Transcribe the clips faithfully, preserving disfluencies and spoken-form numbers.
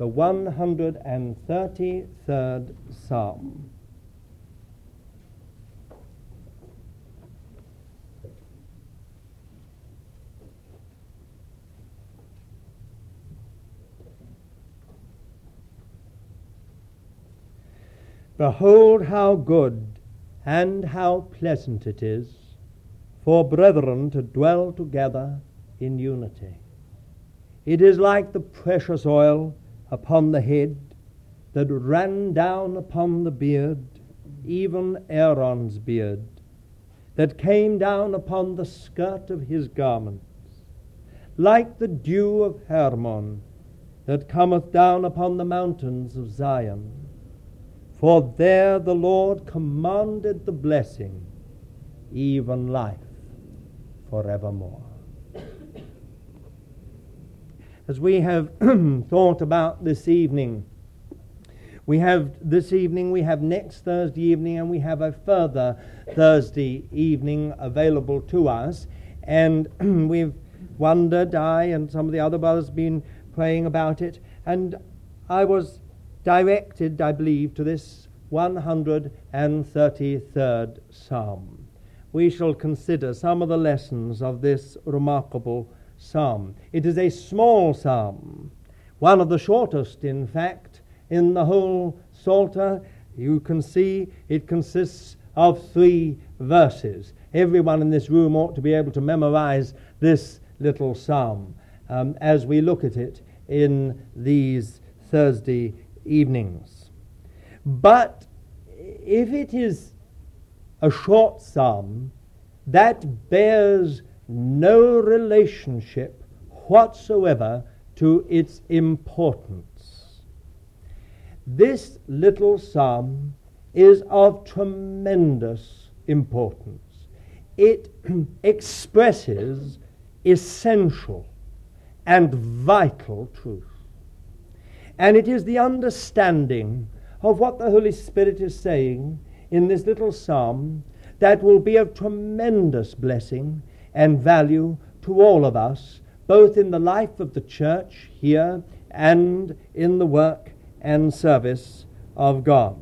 the one hundred thirty-third Psalm. Behold how good and how pleasant it is for brethren to dwell together in unity. It is like the precious oil upon the head that ran down upon the beard, even Aaron's beard, that came down upon the skirt of his garments, like the dew of Hermon that cometh down upon the mountains of Zion. For there the Lord commanded the blessing, even life forevermore. As we have thought about this evening, we have this evening, we have next Thursday evening, and we have a further Thursday evening available to us. And we've wondered, I and some of the other brothers have been praying about it, and I was directed, I believe, to this one hundred thirty-third Psalm. We shall consider some of the lessons of this remarkable psalm. It is a small psalm, one of the shortest, in fact, in the whole Psalter. You can see it consists of three verses. Everyone in this room ought to be able to memorize this little psalm um, as we look at it in these Thursday evenings. But if it is a short psalm, that bears no relationship whatsoever to its importance. This little psalm is of tremendous importance. It expresses essential and vital truth. And it is the understanding of what the Holy Spirit is saying in this little psalm that will be of tremendous blessing and value to all of us, both in the life of the church here and in the work and service of God.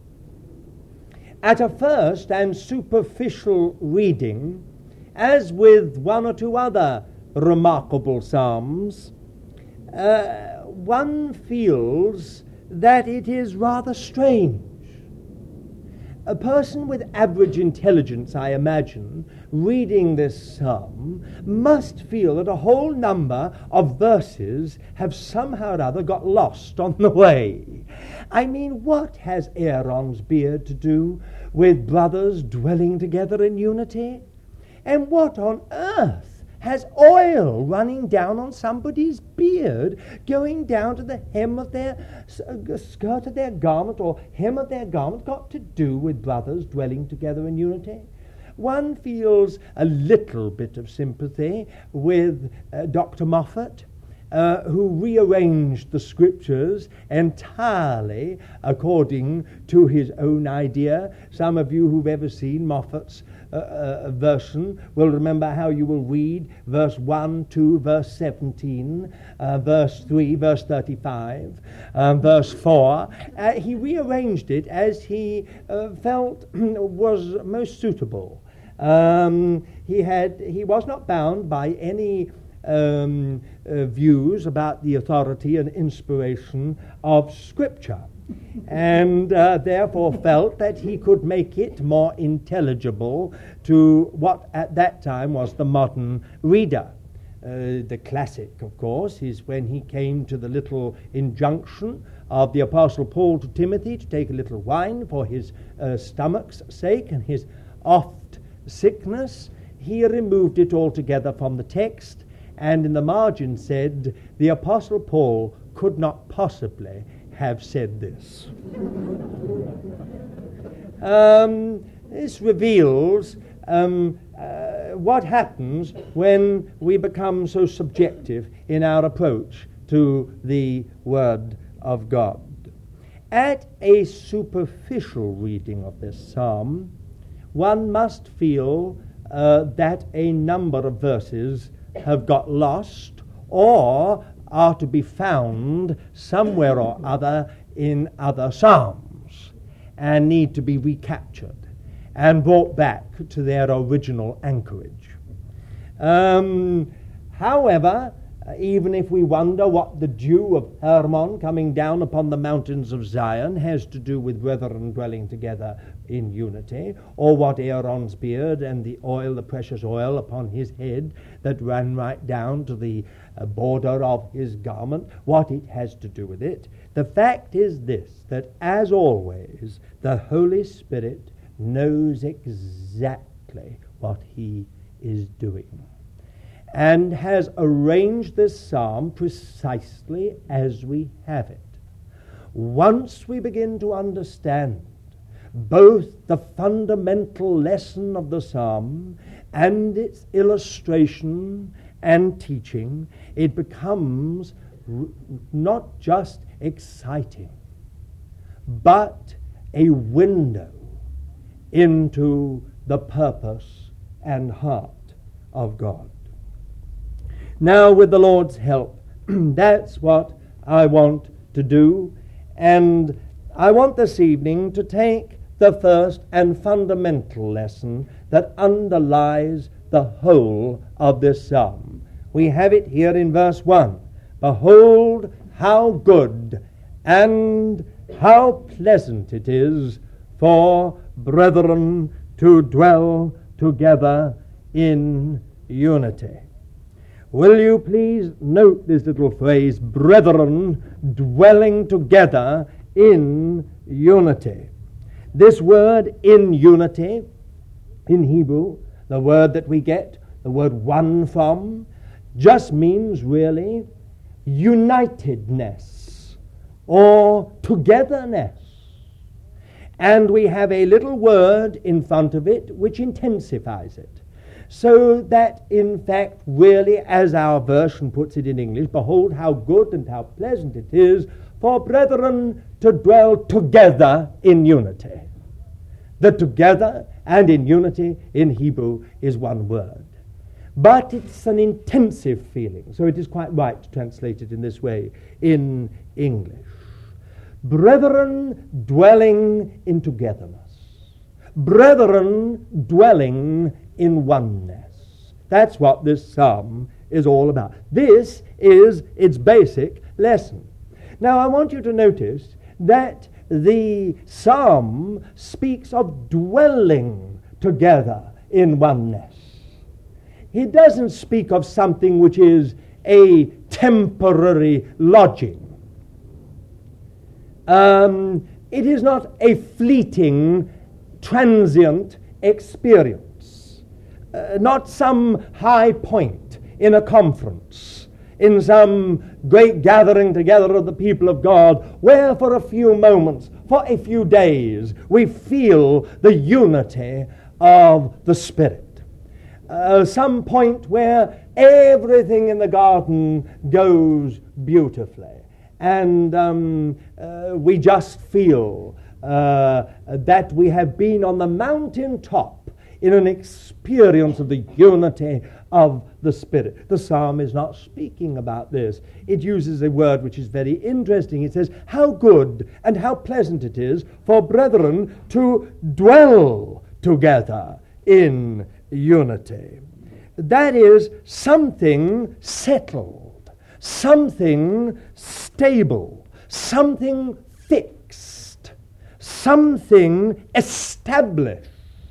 At a first and superficial reading, as with one or two other remarkable psalms, uh, one feels that it is rather strange. A person with average intelligence, I imagine, reading this psalm must feel that a whole number of verses have somehow or other got lost on the way. I mean, what has Aaron's beard to do with brothers dwelling together in unity? And what on earth has oil running down on somebody's beard, going down to the hem of their uh, skirt of their garment or hem of their garment, got to do with brothers dwelling together in unity? One feels a little bit of sympathy with uh, Doctor Moffat, uh, who rearranged the scriptures entirely according to his own idea. Some of you who've ever seen Moffat's uh, uh, version will remember how you will read verse one, two, verse seventeen, uh, verse three, verse thirty-five, um, verse four. Uh, he rearranged it as he uh, felt was most suitable. Um, he had he was not bound by any um, uh, views about the authority and inspiration of Scripture, and uh, therefore felt that he could make it more intelligible to what at that time was the modern reader. Uh, the classic, of course, is when he came to the little injunction of the Apostle Paul to Timothy to take a little wine for his uh, stomach's sake and his oft sickness. He removed it altogether from the text, and in the margin said, the Apostle Paul could not possibly have said this. um, this reveals um, uh, what happens when we become so subjective in our approach to the Word of God. At a superficial reading of this psalm, one must feel uh, that a number of verses have got lost or are to be found somewhere or other in other psalms and need to be recaptured and brought back to their original anchorage. Um, however, even if we wonder what the dew of Hermon coming down upon the mountains of Zion has to do with brethren dwelling together in unity, or what Aaron's beard and the oil, the precious oil upon his head that ran right down to the uh, border of his garment, what it has to do with it, the fact is this, that as always, the Holy Spirit knows exactly what he is doing, and has arranged this psalm precisely as we have it. Once we begin to understand both the fundamental lesson of the psalm and its illustration and teaching, it becomes r- not just exciting, but a window into the purpose and heart of God. Now, with the Lord's help, that's what I want to do. And I want this evening to take the first and fundamental lesson that underlies the whole of this psalm. We have it here in verse one. Behold, how good and how pleasant it is for brethren to dwell together in unity. Will you please note this little phrase, brethren dwelling together in unity. This word, in unity, in Hebrew, the word that we get, the word one from, just means really unitedness or togetherness. And we have a little word in front of it which intensifies it. So that, in fact, really, as our version puts it in English, behold how good and how pleasant it is for brethren to dwell together in unity. The together and in unity in Hebrew is one word. But it's an intensive feeling, so it is quite right to translate it in this way in English. Brethren dwelling in togetherness. Brethren dwelling in oneness. That's what this psalm is all about. This is its basic lesson. Now I want you to notice that the psalm speaks of dwelling together in oneness. He doesn't speak of something which is a temporary lodging. Um, it is not a fleeting, transient experience. Uh, not some high point in a conference, in some great gathering together of the people of God, where for a few moments, for a few days, we feel the unity of the Spirit. Uh, some point where everything in the garden goes beautifully, and um, uh, we just feel uh, that we have been on the mountain top in an experience of the unity of the Spirit. The psalm is not speaking about this. It uses a word which is very interesting. It says, how good and how pleasant it is for brethren to dwell together in unity. That is something settled, something stable, something fixed, something established.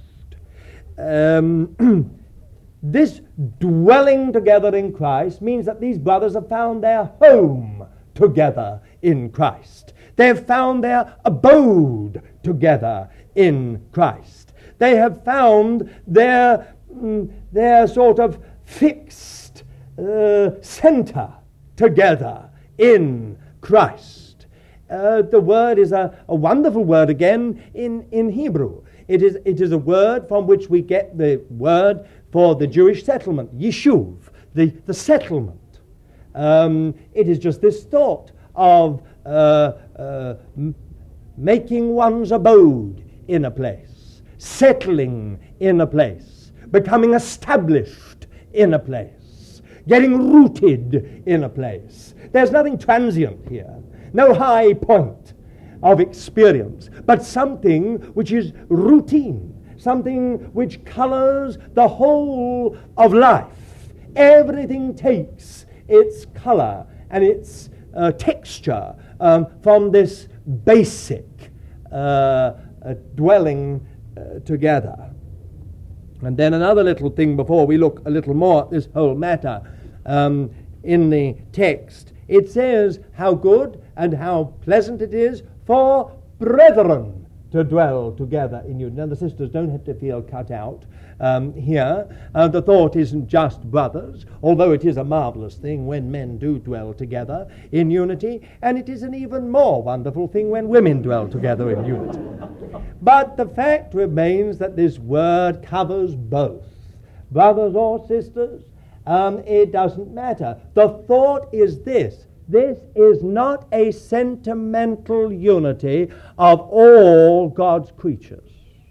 Um, this dwelling together in Christ means that these brothers have found their home together in Christ. They have found their abode together in Christ. They have found their, mm, their sort of fixed uh, center together in Christ. Uh, the word is a, a wonderful word again in, in Hebrew. It is, it is a word from which we get the word for the Jewish settlement, Yishuv, the, the settlement. Um, it is just this thought of uh, uh, m- making one's abode in a place, settling in a place, becoming established in a place, getting rooted in a place. There's nothing transient here, no high point of experience, but something which is routine, something which colors the whole of life. Everything takes its color and its uh, texture um, from this basic uh, uh, dwelling uh, together. And then another little thing before we look a little more at this whole matter. Um, in the text, it says how good and how pleasant it is for brethren to dwell together in unity. Now the sisters don't have to feel cut out um, here. Uh, the thought isn't just brothers, although it is a marvelous thing when men do dwell together in unity, and it is an even more wonderful thing when women dwell together in unity. But the fact remains that this word covers both. Brothers or sisters, um, it doesn't matter. The thought is this: this is not a sentimental unity of all God's creatures.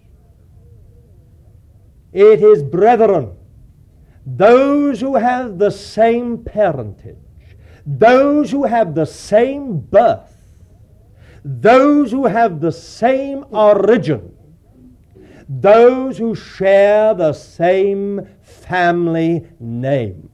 It is brethren, those who have the same parentage, those who have the same birth, those who have the same origin, those who share the same family name.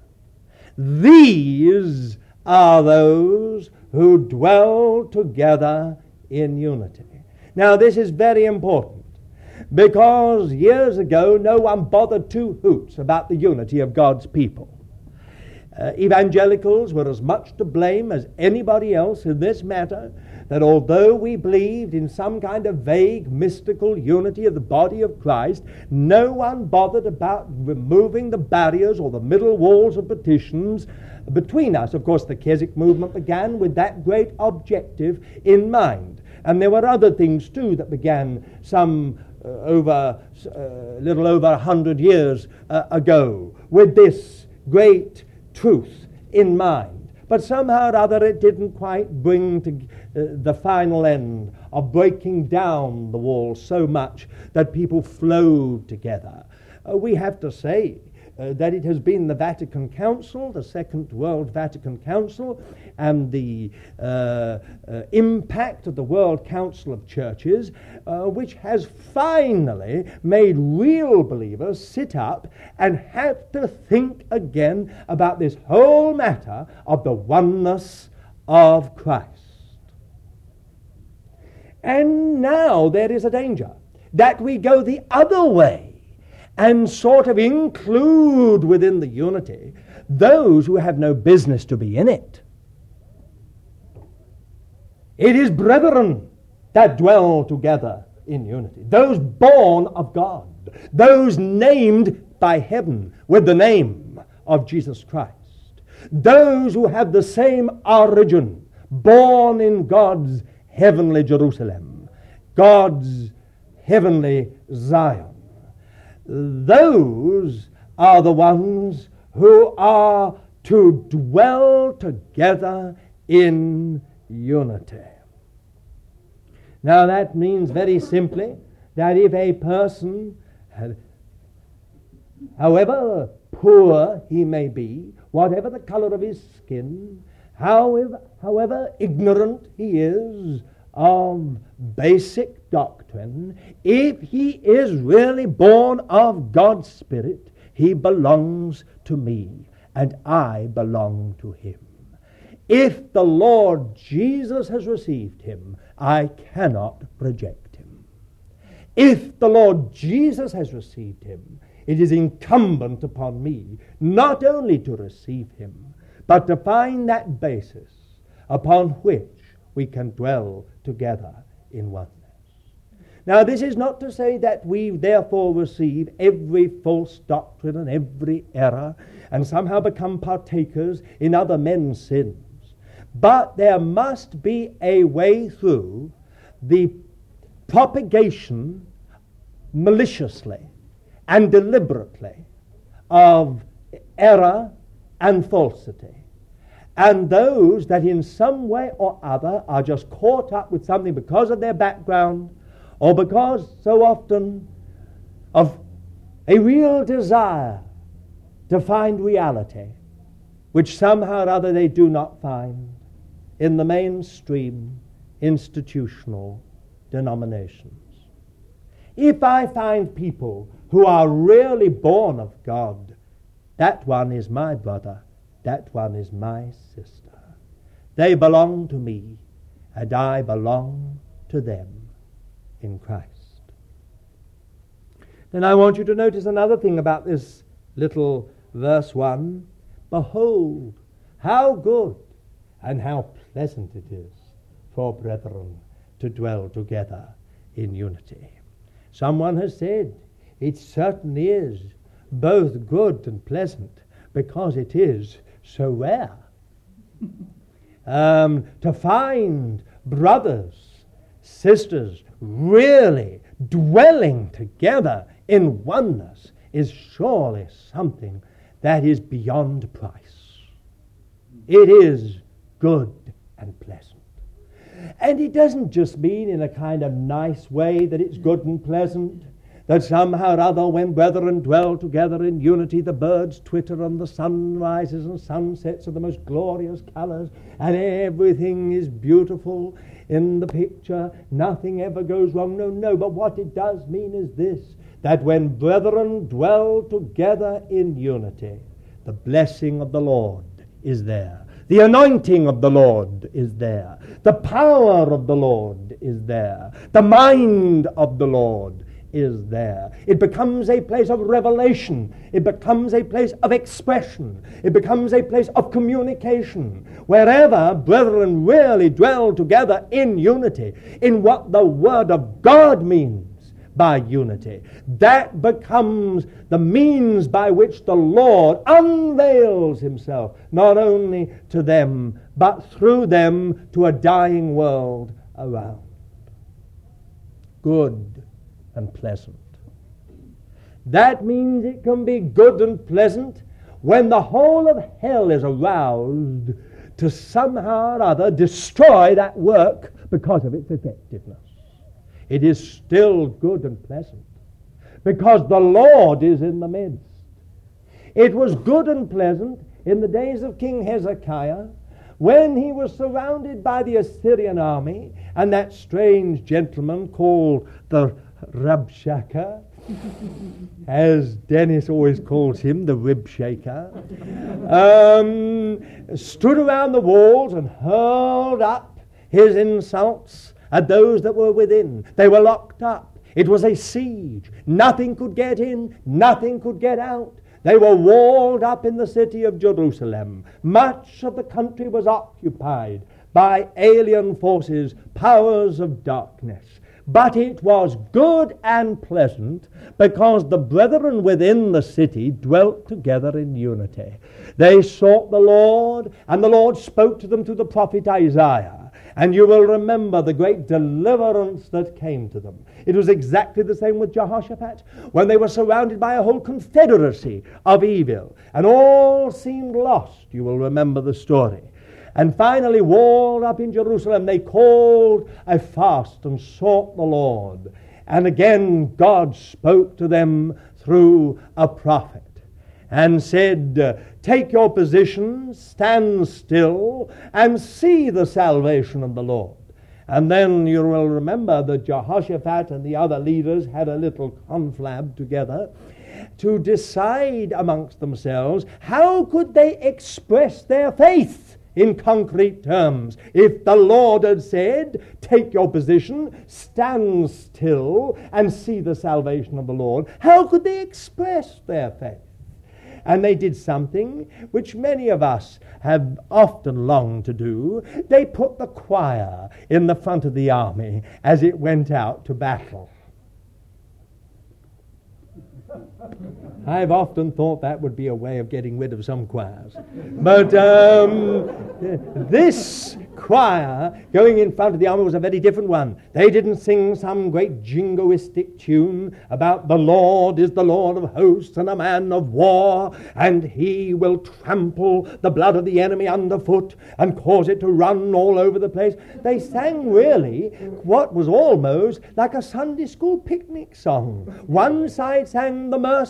These are those who dwell together in unity. Now this is very important, because years ago no one bothered two hoots about the unity of God's people. Uh, evangelicals were as much to blame as anybody else in this matter, that although we believed in some kind of vague mystical unity of the body of Christ, no one bothered about removing the barriers or the middle walls of partitions between us. Of course, the Keswick movement began with that great objective in mind. And there were other things too that began some uh, over a uh, little over a hundred years uh, ago with this great truth in mind. But somehow or other it didn't quite bring to uh, the final end of breaking down the wall so much that people flowed together. Uh, we have to say uh, that it has been the Vatican Council, the Second World Vatican Council, and the uh, uh, impact of the World Council of Churches, uh, which has finally made real believers sit up and have to think again about this whole matter of the oneness of Christ. And now there is a danger that we go the other way and sort of include within the unity those who have no business to be in it. It is brethren that dwell together in unity, those born of God, those named by heaven with the name of Jesus Christ, those who have the same origin, born in God's heavenly Jerusalem, God's heavenly Zion. Those are the ones who are to dwell together in unity. Now that means very simply that if a person, however poor he may be, whatever the color of his skin, however, however ignorant he is of basic doctrine, if he is really born of God's Spirit, he belongs to me and I belong to him. If the Lord Jesus has received him, I cannot reject him. If the Lord Jesus has received him, it is incumbent upon me not only to receive him, but to find that basis upon which we can dwell together in oneness. Now, this is not to say that we therefore receive every false doctrine and every error and somehow become partakers in other men's sins. But there must be a way through the propagation maliciously and deliberately of error and falsity. And those that in some way or other are just caught up with something because of their background or because so often of a real desire to find reality which somehow or other they do not find in the mainstream institutional denominations. If I find people who are really born of God, that one is my brother, that one is my sister. They belong to me, and I belong to them in Christ. Then I want you to notice another thing about this little verse one. Behold, how good and how pleasant it is for brethren to dwell together in unity. Someone has said, it certainly is both good and pleasant because it is so rare. Um, to find brothers, sisters really dwelling together in oneness is surely something that is beyond price. It is good and pleasant. And it doesn't just mean in a kind of nice way that it's good and pleasant, that somehow or other when brethren dwell together in unity, the birds twitter and the sun rises and sunsets of the most glorious colors, and everything is beautiful in the picture. Nothing ever goes wrong. No, no. But what it does mean is this, that when brethren dwell together in unity, the blessing of the Lord is there. The anointing of the Lord is there. The power of the Lord is there. The mind of the Lord is there. It becomes a place of revelation. It becomes a place of expression. It becomes a place of communication. Wherever brethren really dwell together in unity, in what the Word of God means by unity, that becomes the means by which the Lord unveils himself, not only to them, but through them to a dying world around. Good and pleasant. That means it can be good and pleasant when the whole of hell is aroused to somehow or other destroy that work because of its effectiveness. It is still good and pleasant because the Lord is in the midst. It was good and pleasant in the days of King Hezekiah when he was surrounded by the Assyrian army and that strange gentleman called the Rabshakeh, as Dennis always calls him, the rib shaker, um, stood around the walls and hurled up his insults at those that were within. They were locked up. It was a siege. Nothing could get in. Nothing could get out. They were walled up in the city of Jerusalem. Much of the country was occupied by alien forces, powers of darkness. But it was good and pleasant because the brethren within the city dwelt together in unity. They sought the Lord, and the Lord spoke to them through the prophet Isaiah. And you will remember the great deliverance that came to them. It was exactly the same with Jehoshaphat when they were surrounded by a whole confederacy of evil, and all seemed lost. You will remember the story. And finally, walled up in Jerusalem, they called a fast and sought the Lord. And again, God spoke to them through a prophet and said, take your position, stand still, and see the salvation of the Lord. And then you will remember that Jehoshaphat and the other leaders had a little conflab together to decide amongst themselves how could they express their faith in concrete terms. If the Lord had said, take your position, stand still, and see the salvation of the Lord, how could they express their faith? And they did something which many of us have often longed to do. They put the choir in the front of the army as it went out to battle. I've often thought that would be a way of getting rid of some choirs. But um, this choir going in front of the army was a very different one. They didn't sing some great jingoistic tune about the Lord is the Lord of hosts and a man of war, and he will trample the blood of the enemy underfoot and cause it to run all over the place. They sang really what was almost like a Sunday school picnic song. One side sang the mercy of the Lord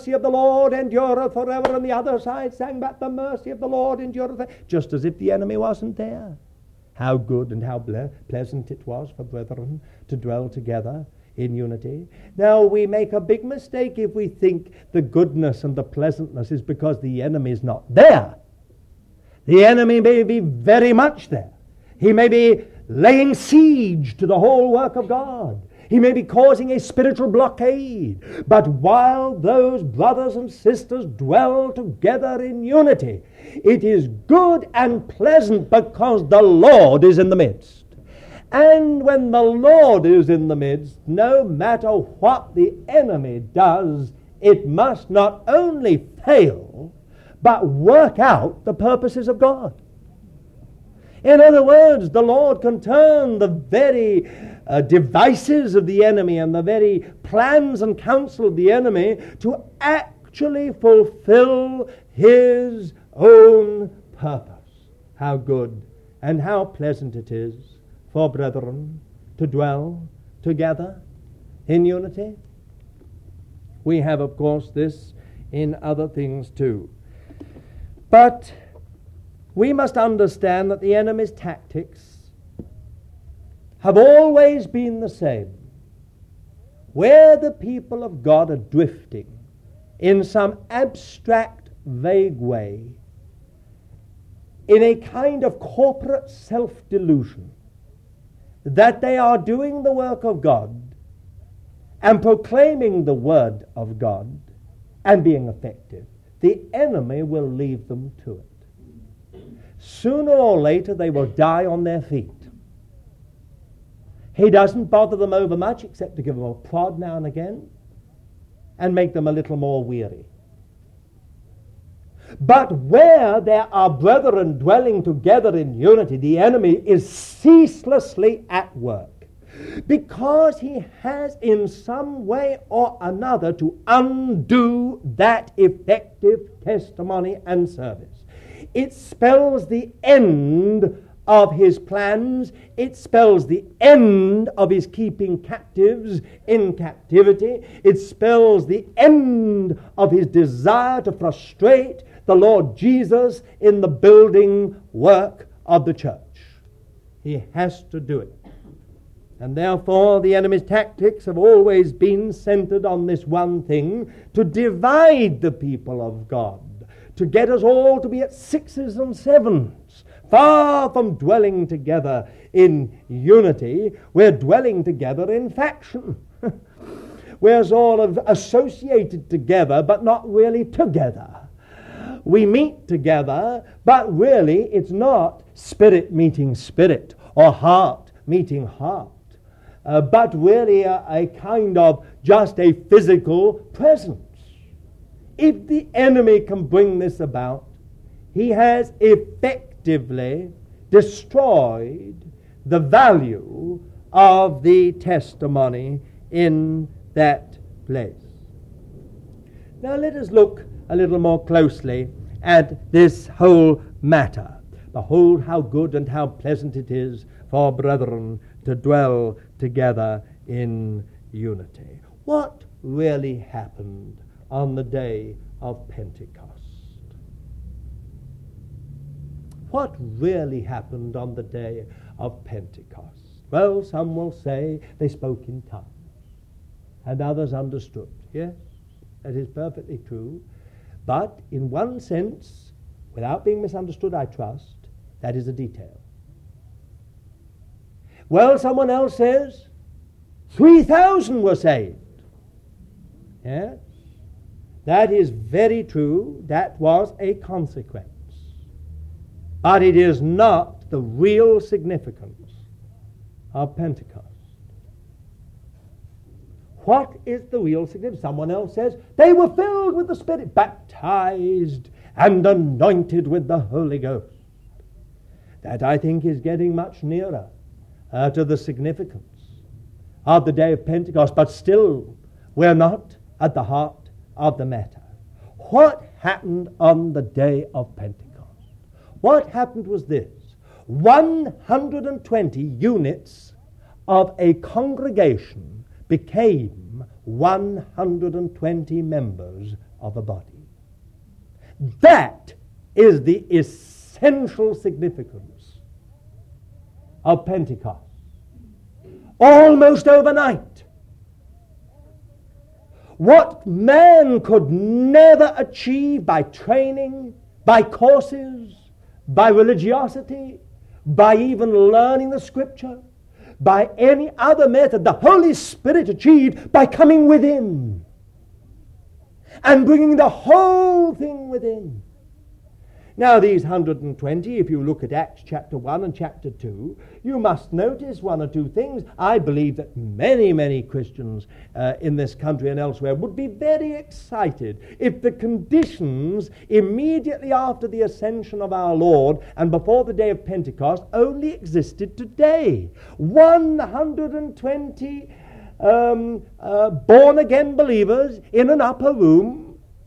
Lord endureth forever, and the other side sang back, the mercy of the Lord endureth forever, just as if the enemy wasn't there. How good and how ble- pleasant it was for brethren to dwell together in unity. Now, we make a big mistake if we think the goodness and the pleasantness is because the enemy is not there. The enemy may be very much there. He may be laying siege to the whole work of God. He may be causing a spiritual blockade. But while those brothers and sisters dwell together in unity, it is good and pleasant because the Lord is in the midst. And when the Lord is in the midst, no matter what the enemy does, it must not only fail, but work out the purposes of God. In other words, the Lord can turn the very uh, devices of the enemy and the very plans and counsel of the enemy to actually fulfill His own purpose. How good and how pleasant it is for brethren to dwell together in unity. We have, of course, this in other things too. But we must understand that the enemy's tactics have always been the same. Where the people of God are drifting in some abstract, vague way, in a kind of corporate self-delusion, that they are doing the work of God and proclaiming the word of God and being effective, the enemy will leave them to it. Sooner or later they will die on their feet. He doesn't bother them over much except to give them a prod now and again and make them a little more weary. But where there are brethren dwelling together in unity, the enemy is ceaselessly at work, because he has in some way or another to undo that effective testimony and service. It spells the end of his plans. It spells the end of his keeping captives in captivity. It spells the end of his desire to frustrate the Lord Jesus in the building work of the church. He has to do it. And therefore the enemy's tactics have always been centered on this one thing: to divide the people of God, to get us all to be at sixes and sevens. Far from dwelling together in unity, we're dwelling together in faction. We're sort of associated together, but not really together. We meet together, but really it's not spirit meeting spirit or heart meeting heart, uh, but really a, a kind of just a physical presence. If the enemy can bring this about, he has effectively destroyed the value of the testimony in that place. Now let us look a little more closely at this whole matter. Behold how good and how pleasant it is for brethren to dwell together in unity. What really happened on the day of Pentecost? What really happened on the day of Pentecost? Well, some will say they spoke in tongues, and others understood. Yes, that is perfectly true. But in one sense, without being misunderstood, I trust, that is a detail. Well, someone else says three thousand were saved. Yes, that is very true. That was a consequence. But it is not the real significance of Pentecost. What is the real significance? Someone else says they were filled with the Spirit, baptized and anointed with the Holy Ghost. That, I think, is getting much nearer uh, to the significance of the day of Pentecost, but still we're not at the heart of the matter. What happened on the day of Pentecost? What happened was this: one hundred twenty units of a congregation became one hundred twenty members of a body. That is the essential significance of Pentecost. Almost overnight, what man could never achieve by training, by courses, by religiosity, by even learning the Scripture, by any other method, the Holy Spirit achieved by coming within and bringing the whole thing within. Now, these one hundred twenty, if you look at Acts chapter one and chapter two, you must notice one or two things. I believe that many, many Christians uh, in this country and elsewhere would be very excited if the conditions immediately after the ascension of our Lord and before the day of Pentecost only existed today. one hundred twenty um, uh, born-again believers in an upper room.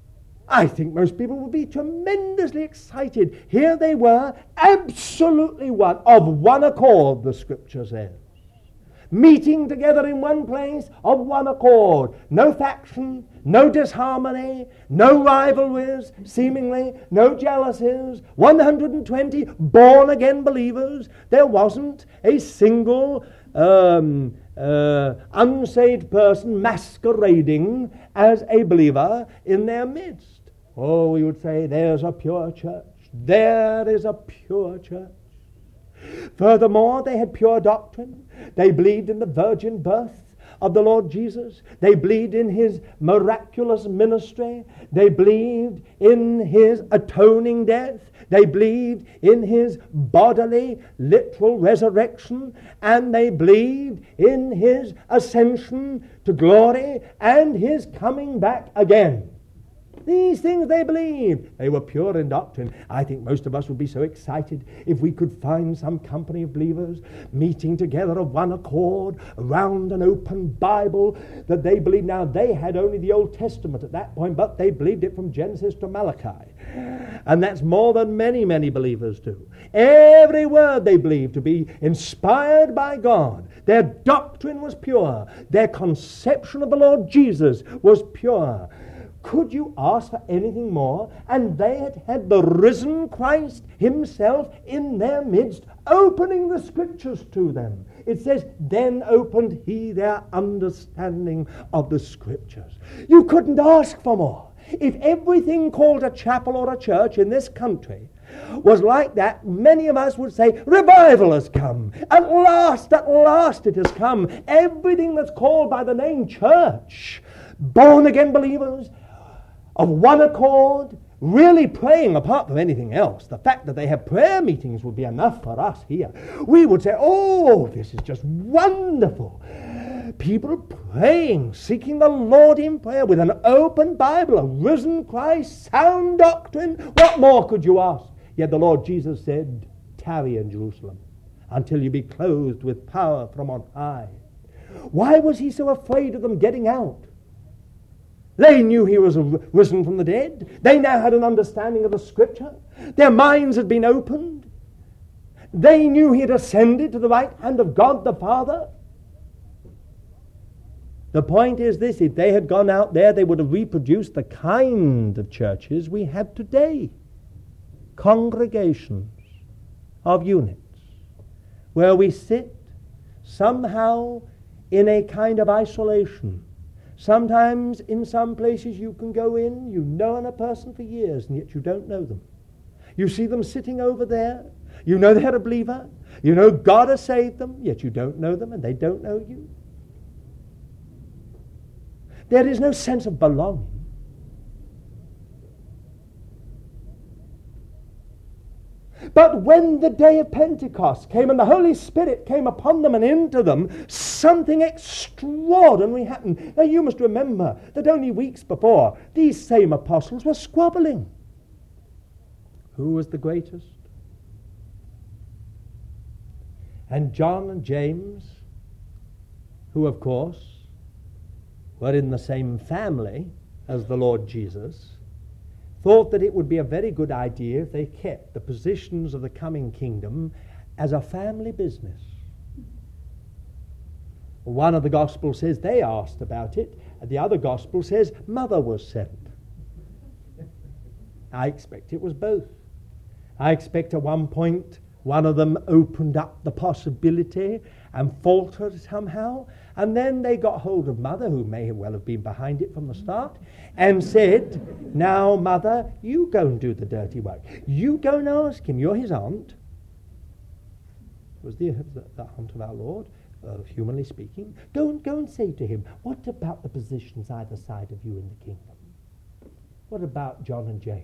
I think most people would be tremendously excited. Here they were, absolutely one, of one accord, the Scripture says. Meeting together in one place, of one accord. No faction, no disharmony, no rivalries, seemingly, no jealousies. one hundred twenty born-again believers. There wasn't a single um, uh, unsaved person masquerading as a believer in their midst. Oh, we would say, there's a pure church. There is a pure church. Furthermore, they had pure doctrine. They believed in the virgin birth of the Lord Jesus. They believed in his miraculous ministry. They believed in his atoning death. They believed in his bodily, literal resurrection. And they believed in his ascension to glory and his coming back again. These things they believed. They were pure in doctrine. I think most of us would be so excited if we could find some company of believers meeting together of one accord around an open Bible that they believed. Now, they had only the Old Testament at that point, but they believed it from Genesis to Malachi. And that's more than many, many believers do. Every word they believed to be inspired by God. Their doctrine was pure. Their conception of the Lord Jesus was pure. Could you ask for anything more? And they had had the risen Christ himself in their midst, opening the Scriptures to them. It says, then opened he their understanding of the Scriptures. You couldn't ask for more. If everything called a chapel or a church in this country was like that, many of us would say, revival has come. At last, at last it has come. Everything that's called by the name church, born-again believers, of one accord, really praying apart from anything else. The fact that they have prayer meetings would be enough for us here. We would say, oh, this is just wonderful. People praying, seeking the Lord in prayer with an open Bible, a risen Christ, sound doctrine. What more could you ask? Yet the Lord Jesus said, tarry in Jerusalem until you be clothed with power from on high. Why was he so afraid of them getting out? They knew he was risen from the dead. They now had an understanding of the Scripture. Their minds had been opened. They knew he had ascended to the right hand of God the Father. The point is this, if they had gone out there, they would have reproduced the kind of churches we have today. Congregations of units, where we sit somehow in a kind of isolation. Sometimes in some places you can go in, you've known a person for years, and yet you don't know them. You see them sitting over there. You know they're a believer. You know God has saved them, yet you don't know them, and they don't know you. There is no sense of belonging. But when the day of Pentecost came and the Holy Spirit came upon them and into them, something extraordinary happened. Now you must remember that only weeks before, these same apostles were squabbling. Who was the greatest? And John and James, who of course were in the same family as the Lord Jesus, thought that it would be a very good idea if they kept the positions of the coming kingdom as a family business. One of the Gospels says they asked about it, and the other Gospel says mother was sent. I expect it was both. I expect at one point one of them opened up the possibility and faltered somehow, and then they got hold of Mother, who may well have been behind it from the start, and said, now, Mother, you go and do the dirty work. You go and ask him. You're his aunt. It was the, the, the aunt of our Lord, uh, humanly speaking. Go and, go and say to him, what about the positions either side of you in the kingdom? What about John and James?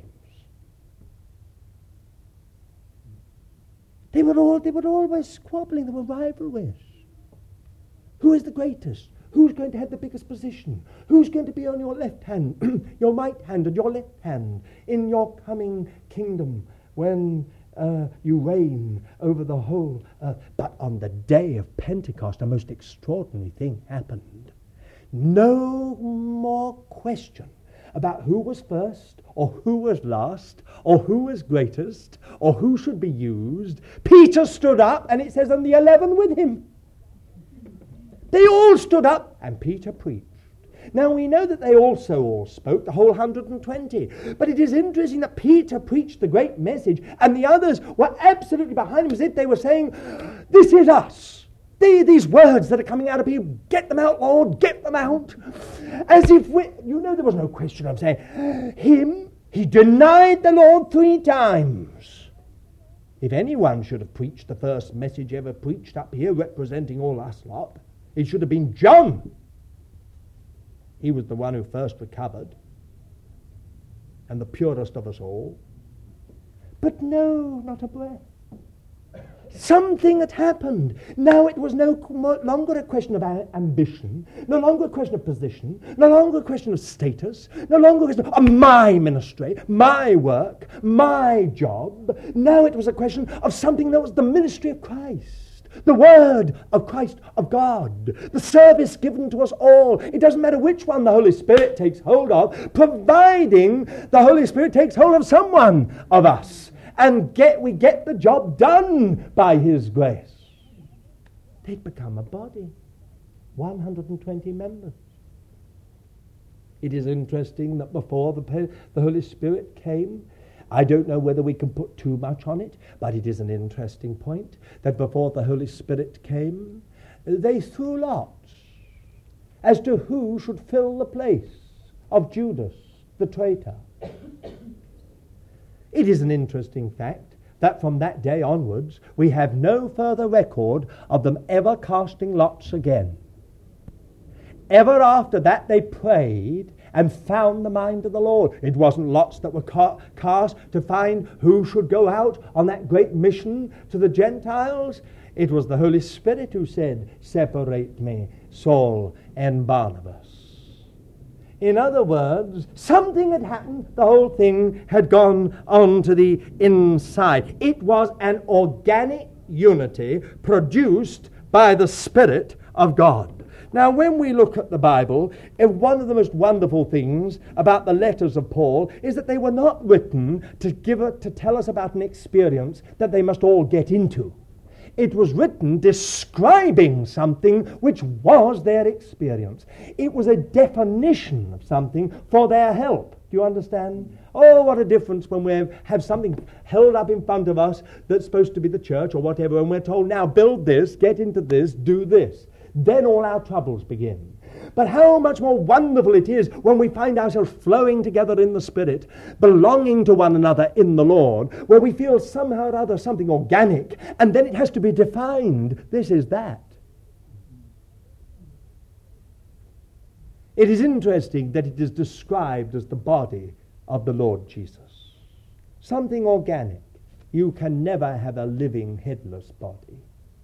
They were all they were always squabbling. They were rivalries. Who is the greatest? Who's going to have the biggest position? Who's going to be on your left hand, your right hand, and your left hand in your coming kingdom when uh, you reign over the whole earth? But on the day of Pentecost, a most extraordinary thing happened. No more question about who was first, or who was last, or who was greatest, or who should be used. Peter stood up, and it says, and the eleven with him. They all stood up, and Peter preached. Now we know that they also all spoke, the whole one hundred twenty. But it is interesting that Peter preached the great message, and the others were absolutely behind him, as if they were saying, this is us. These words that are coming out of people, get them out, Lord, get them out. As if we, you know, there was no question. I'm saying, him, he denied the Lord three times. If anyone should have preached the first message ever preached up here, representing all us lot, it should have been John. He was the one who first recovered, and the purest of us all. But no, not a breath. Something had happened. Now it was no longer a question of ambition, no longer a question of position, no longer a question of status, no longer a question of my ministry, my work, my job. Now it was a question of something that was the ministry of Christ, the word of Christ, of God, the service given to us all. It doesn't matter which one the Holy Spirit takes hold of, providing the Holy Spirit takes hold of someone of us. And get we get the job done by his grace. They'd become a body. one hundred twenty members. It is interesting that before the, the Holy Spirit came, I don't know whether we can put too much on it, but it is an interesting point that before the Holy Spirit came, they threw lots as to who should fill the place of Judas, the traitor. It is an interesting fact that from that day onwards, we have no further record of them ever casting lots again. Ever after that, they prayed and found the mind of the Lord. It wasn't lots that were ca- cast to find who should go out on that great mission to the Gentiles. It was the Holy Spirit who said, separate me, Saul and Barnabas. In other words, something had happened. The whole thing had gone on to the inside. It was an organic unity produced by the Spirit of God. Now, when we look at the Bible, one of the most wonderful things about the letters of Paul is that they were not written to give it, to tell us about an experience that they must all get into. It was written describing something which was their experience. It was a definition of something for their help. Do you understand? Oh, what a difference when we have something held up in front of us that's supposed to be the church or whatever, and we're told, now build this, get into this, do this. Then all our troubles begin. But how much more wonderful it is when we find ourselves flowing together in the Spirit, belonging to one another in the Lord, where we feel somehow or other something organic, and then it has to be defined. This is that. It is interesting that it is described as the body of the Lord Jesus. Something organic. You can never have a living, headless body.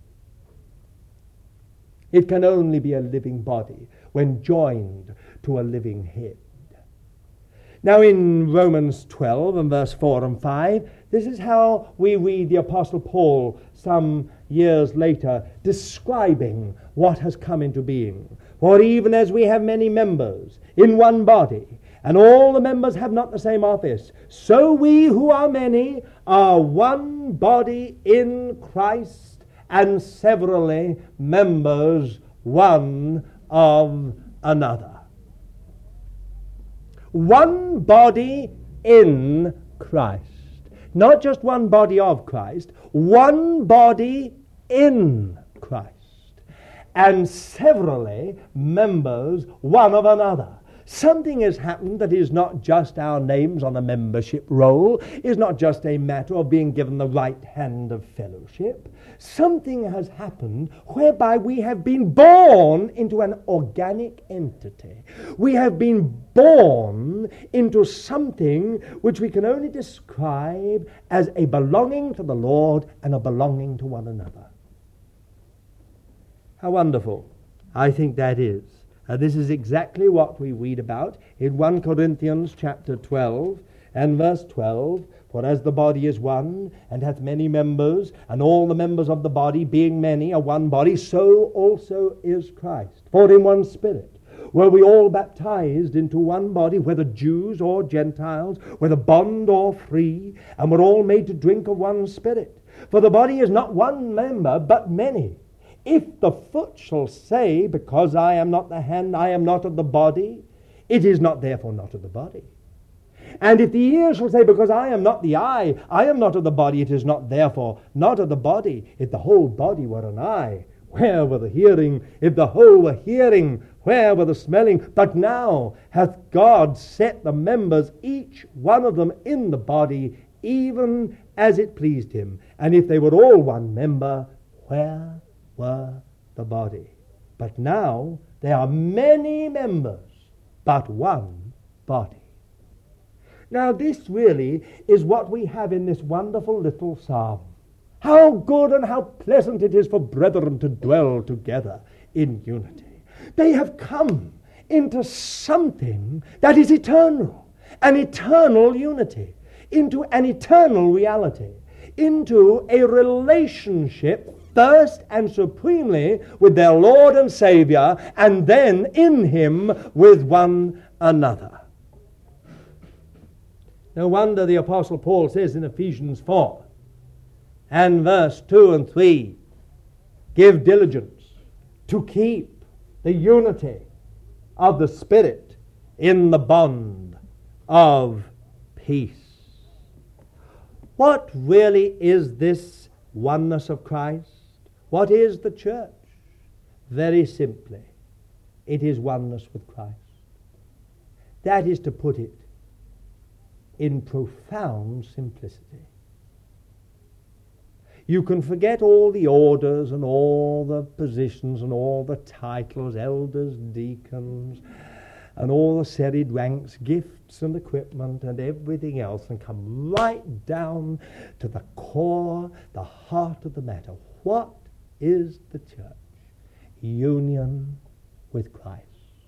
It can only be a living body when joined to a living head. Now in Romans twelve and verse four and five, this is how we read the Apostle Paul some years later describing what has come into being. For even as we have many members in one body, and all the members have not the same office, so we who are many are one body in Christ, and severally members one of another. One body in Christ. Not just one body of Christ, one body in Christ. And severally members one of another. Something has happened that is not just our names on a membership roll, is not just a matter of being given the right hand of fellowship. Something has happened whereby we have been born into an organic entity. We have been born into something which we can only describe as a belonging to the Lord and a belonging to one another. How wonderful I think that is. Uh, this is exactly what we read about in First Corinthians chapter twelve and verse twelve. For as the body is one, and hath many members, and all the members of the body, being many, are one body, so also is Christ. For in one Spirit were we all baptized into one body, whether Jews or Gentiles, whether bond or free, and were all made to drink of one Spirit. For the body is not one member, but many. If the foot shall say, because I am not the hand, I am not of the body, it is not therefore not of the body. And if the ear shall say, because I am not the eye, I am not of the body, it is not therefore not of the body. If the whole body were an eye, where were the hearing? If the whole were hearing, where were the smelling? But now hath God set the members, each one of them in the body, even as it pleased him. And if they were all one member, where were the body? But now there are many members, but one body. Now this really is what we have in this wonderful little psalm. How good and how pleasant it is for brethren to dwell together in unity. They have come into something that is eternal, an eternal unity, into an eternal reality, into a relationship first and supremely with their Lord and Savior, and then in him with one another. No wonder the Apostle Paul says in Ephesians four and verse two and three, give diligence to keep the unity of the Spirit in the bond of peace. What really is this oneness of Christ? What is the church? Very simply, it is oneness with Christ. That is to put it in profound simplicity. You can forget all the orders and all the positions and all the titles, elders, deacons, and all the serried ranks, gifts and equipment and everything else, and come right down to the core, the heart of the matter. What is the church? Union with Christ.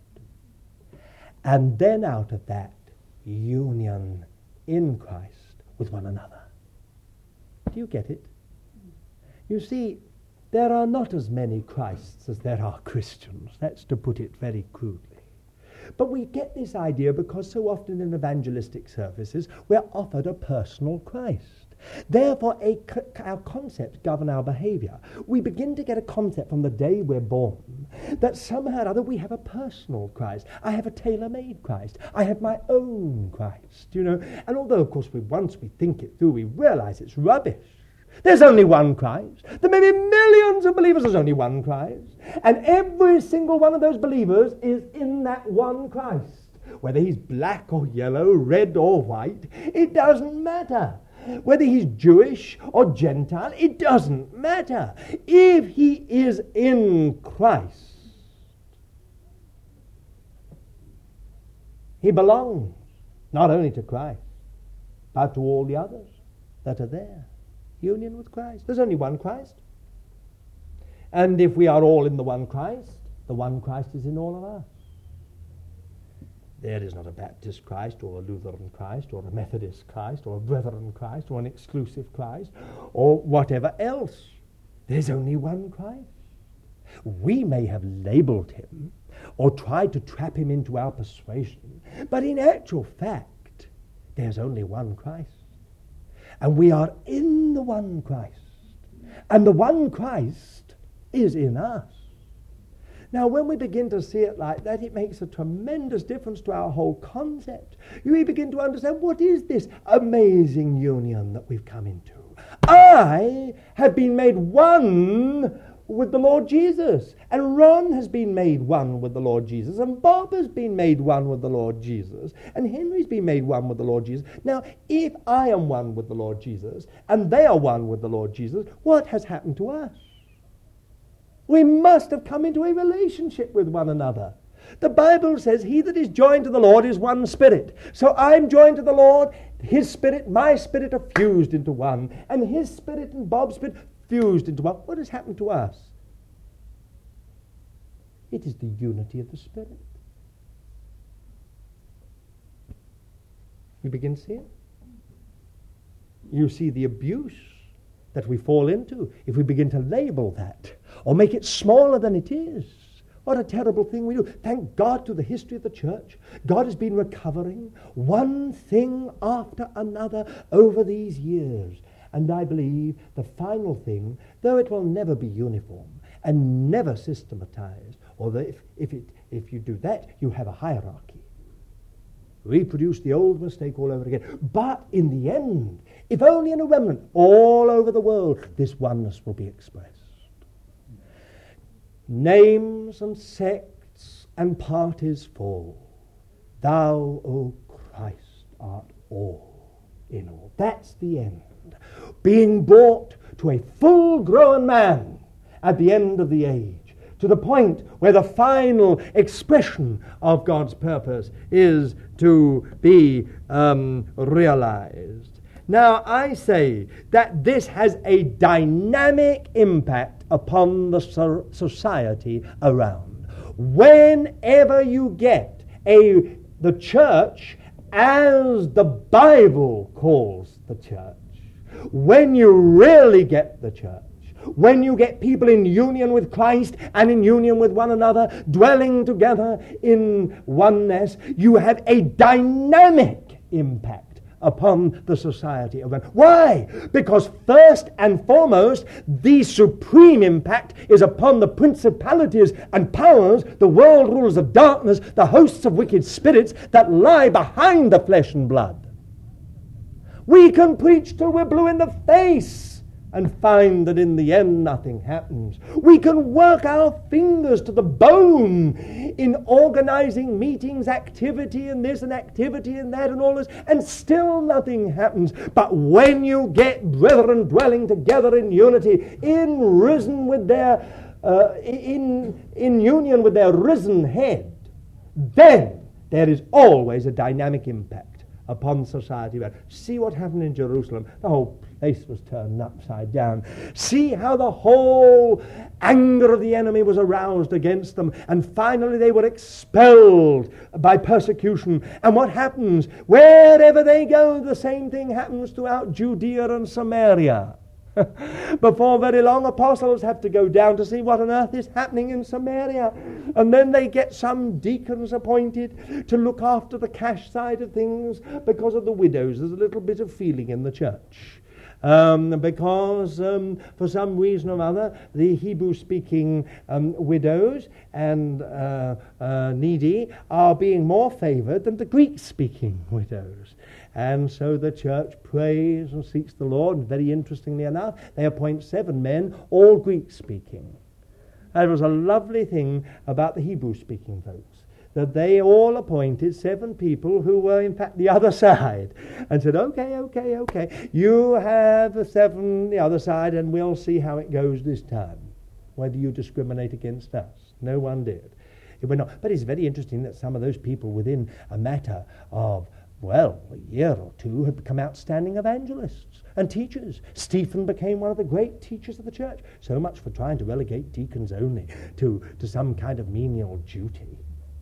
And then out of that, union in Christ with one another. Do you get it? You see, there are not as many Christs as there are Christians. That's to put it very crudely. But we get this idea because so often in evangelistic services we're offered a personal Christ. Therefore, a, our concepts govern our behavior. We begin to get a concept from the day we're born that somehow or other we have a personal Christ. I have a tailor-made Christ. I have my own Christ, you know. And although, of course, we once we think it through, we realize it's rubbish. There's only one Christ. There may be millions of believers. There's only one Christ. And every single one of those believers is in that one Christ. Whether he's black or yellow, red or white, it doesn't matter. Whether he's Jewish or Gentile, it doesn't matter. If he is in Christ, he belongs not only to Christ, but to all the others that are there. Union with Christ. There's only one Christ. And if we are all in the one Christ, the one Christ is in all of us. There is not a Baptist Christ or a Lutheran Christ or a Methodist Christ or a Brethren Christ or an exclusive Christ or whatever else. There's only one Christ. We may have labeled him or tried to trap him into our persuasion, but in actual fact, there's only one Christ. And we are in the one Christ. And the one Christ is in us. Now, when we begin to see it like that, it makes a tremendous difference to our whole concept. You begin to understand, what is this amazing union that we've come into? I have been made one with the Lord Jesus, and Ron has been made one with the Lord Jesus, and Bob has been made one with the Lord Jesus, and Henry's been made one with the Lord Jesus. Now, if I am one with the Lord Jesus, and they are one with the Lord Jesus, what has happened to us? We must have come into a relationship with one another. The Bible says, he that is joined to the Lord is one spirit. So I'm joined to the Lord, his spirit, my spirit are fused into one, and his spirit and Bob's spirit fused into one. What has happened to us? It is the unity of the Spirit. You begin to see it? You see the abuse that we fall into if we begin to label that or make it smaller than it is. What a terrible thing we do. Thank God to the history of the church. God has been recovering one thing after another over these years. And I believe the final thing, though it will never be uniform and never systematized, although if, if, it, if you do that, you have a hierarchy. Reproduce the old mistake all over again. But in the end, if only in a remnant, all over the world, this oneness will be expressed. Names and sects and parties fall. Thou, O Christ, art all in all. That's the end. Being brought to a full-grown man at the end of the age, to the point where the final expression of God's purpose is to be um, realized. Now, I say that this has a dynamic impact upon the so- society around. Whenever you get a the church as the Bible calls the church, when you really get the church, when you get people in union with Christ and in union with one another, dwelling together in oneness, you have a dynamic impact upon the society of man. Why? Because first and foremost, the supreme impact is upon the principalities and powers, the world rulers of darkness, the hosts of wicked spirits that lie behind the flesh and blood. We can preach till we're blue in the face and find that in the end nothing happens. We can work our fingers to the bone in organizing meetings, activity and this and activity and that and all this, and still nothing happens. But when you get brethren dwelling together in unity, in risen with their, uh, in, in union with their risen head, then there is always a dynamic impact upon society. See what happened in Jerusalem. The whole place was turned upside down. See how the whole anger of the enemy was aroused against them, and finally they were expelled by persecution. And what happens? Wherever they go, the same thing happens throughout Judea and Samaria. Before very long, apostles have to go down to see what on earth is happening in Samaria. And then they get some deacons appointed to look after the cash side of things because of the widows. There's a little bit of feeling in the church. Um, because um, for some reason or other, the Hebrew-speaking um, widows and uh, uh, needy are being more favored than the Greek-speaking widows. And so the church prays and seeks the Lord, and very interestingly enough, they appoint seven men, all Greek-speaking. That was a lovely thing about the Hebrew-speaking folks, that they all appointed seven people who were in fact the other side, and said, okay, okay, okay, you have seven the other side, and we'll see how it goes this time, whether you discriminate against us. No one did. It went on. But it's very interesting that some of those people within a matter of well, a year or two had become outstanding evangelists and teachers. Stephen became one of the great teachers of the church. So much for trying to relegate deacons only to, to some kind of menial duty.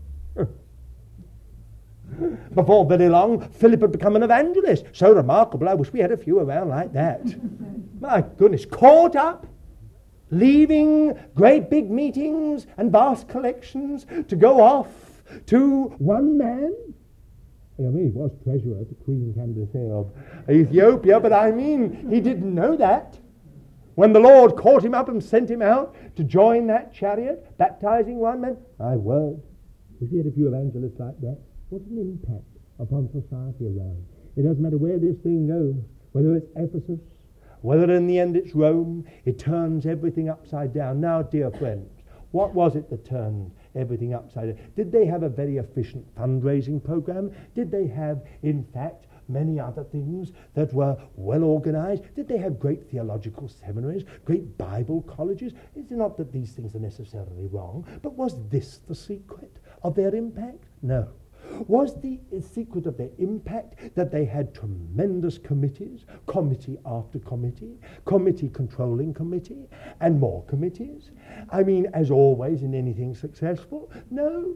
Before very long, Philip had become an evangelist. So remarkable, I wish we had a few around like that. My goodness, caught up, leaving great big meetings and vast collections to go off to one man. I mean, he was treasurer of the Queen Candace of Ethiopia, but I mean, he didn't know that. When the Lord caught him up and sent him out to join that chariot, baptizing one man, my word, we see a few evangelists like that. What an impact upon society around. It doesn't matter where this thing goes, whether it's Ephesus, whether in the end it's Rome, it turns everything upside down. Now, dear friends, what was it that turned everything upside down? Did they have a very efficient fundraising program? Did they have, in fact, many other things that were well organized? Did they have great theological seminaries, great Bible colleges? It's not that these things are necessarily wrong, but was this the secret of their impact? No. Was the secret of their impact that they had tremendous committees, committee after committee, committee controlling committee, and more committees? I mean, as always in anything successful, no.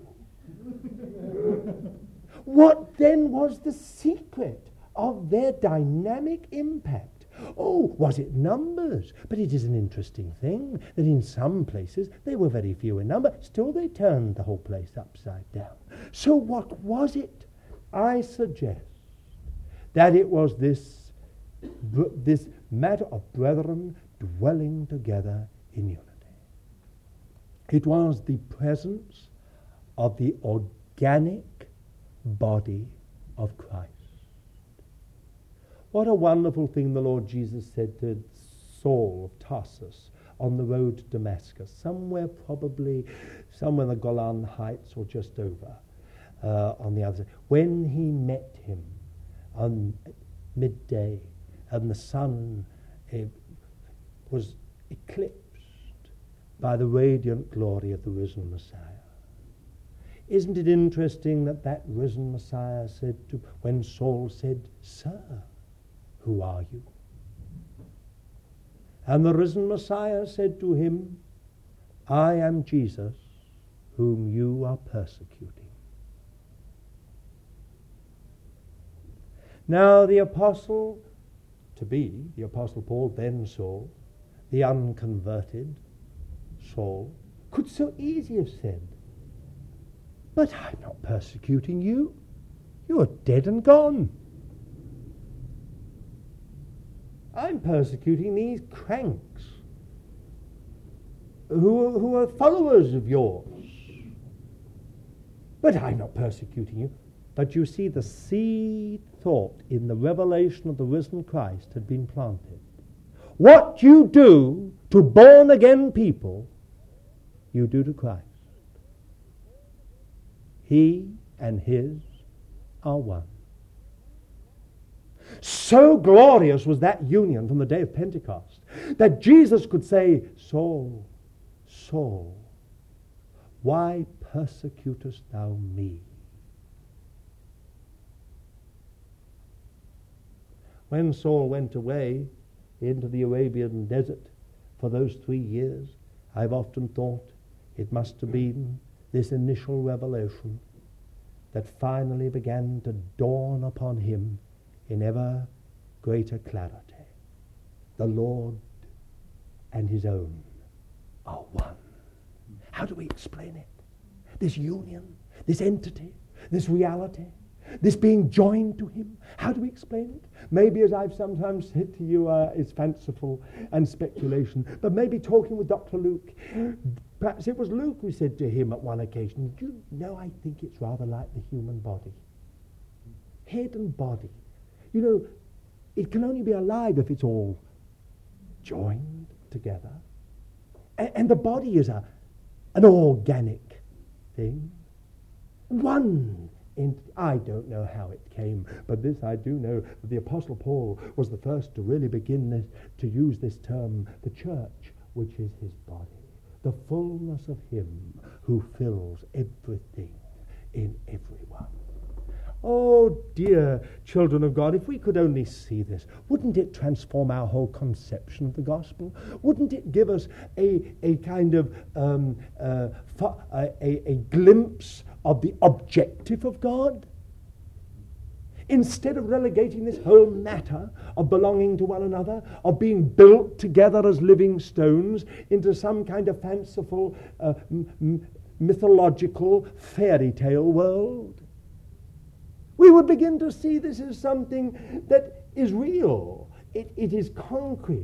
What then was the secret of their dynamic impact? Oh, was it numbers? But it is an interesting thing that in some places they were very few in number. Still they turned the whole place upside down. So what was it? I suggest that it was this, this matter of brethren dwelling together in unity. It was the presence of the organic body of Christ. What a wonderful thing the Lord Jesus said to Saul of Tarsus on the road to Damascus, somewhere probably, somewhere in the Golan Heights or just over uh, on the other side. When he met him on midday and the sun uh, was eclipsed by the radiant glory of the risen Messiah. Isn't it interesting that that risen Messiah said to, when Saul said, Sir, who are you? And the risen Messiah said to him, I am Jesus, whom you are persecuting. Now the apostle to be, the apostle Paul, then Saul, the unconverted Saul, could so easily have said, but I'm not persecuting you. You are dead and gone. I'm persecuting these cranks who, who are followers of yours. But I'm not persecuting you. But you see, the seed thought in the revelation of the risen Christ had been planted. What you do to born-again people, you do to Christ. He and his are one. So glorious was that union from the day of Pentecost that Jesus could say, Saul, Saul, why persecutest thou me? When Saul went away into the Arabian desert for those three years, I've often thought it must have been this initial revelation that finally began to dawn upon him in ever greater clarity. The Lord and his own are one. How do we explain it? This union, this entity, this reality, this being joined to him. How do we explain it? Maybe, as I've sometimes said to you, uh, it's fanciful and speculation, but maybe talking with Doctor Luke, perhaps it was Luke who said to him at one occasion, do you know, I think it's rather like the human body. Head and body. You know, it can only be alive if it's all joined together. A- and the body is a an organic thing. One in, I don't know how it came, but this I do know, that the Apostle Paul was the first to really begin this, to use this term, the church, which is his body, the fullness of him who fills everything in everyone. Oh, dear children of God, if we could only see this, wouldn't it transform our whole conception of the gospel? Wouldn't it give us a, a kind of um, uh, fu- a, a, a glimpse of the objective of God? Instead of relegating this whole matter of belonging to one another, of being built together as living stones into some kind of fanciful, uh, m- mythological fairy tale world, we would begin to see this as something that is real. It, it is concrete.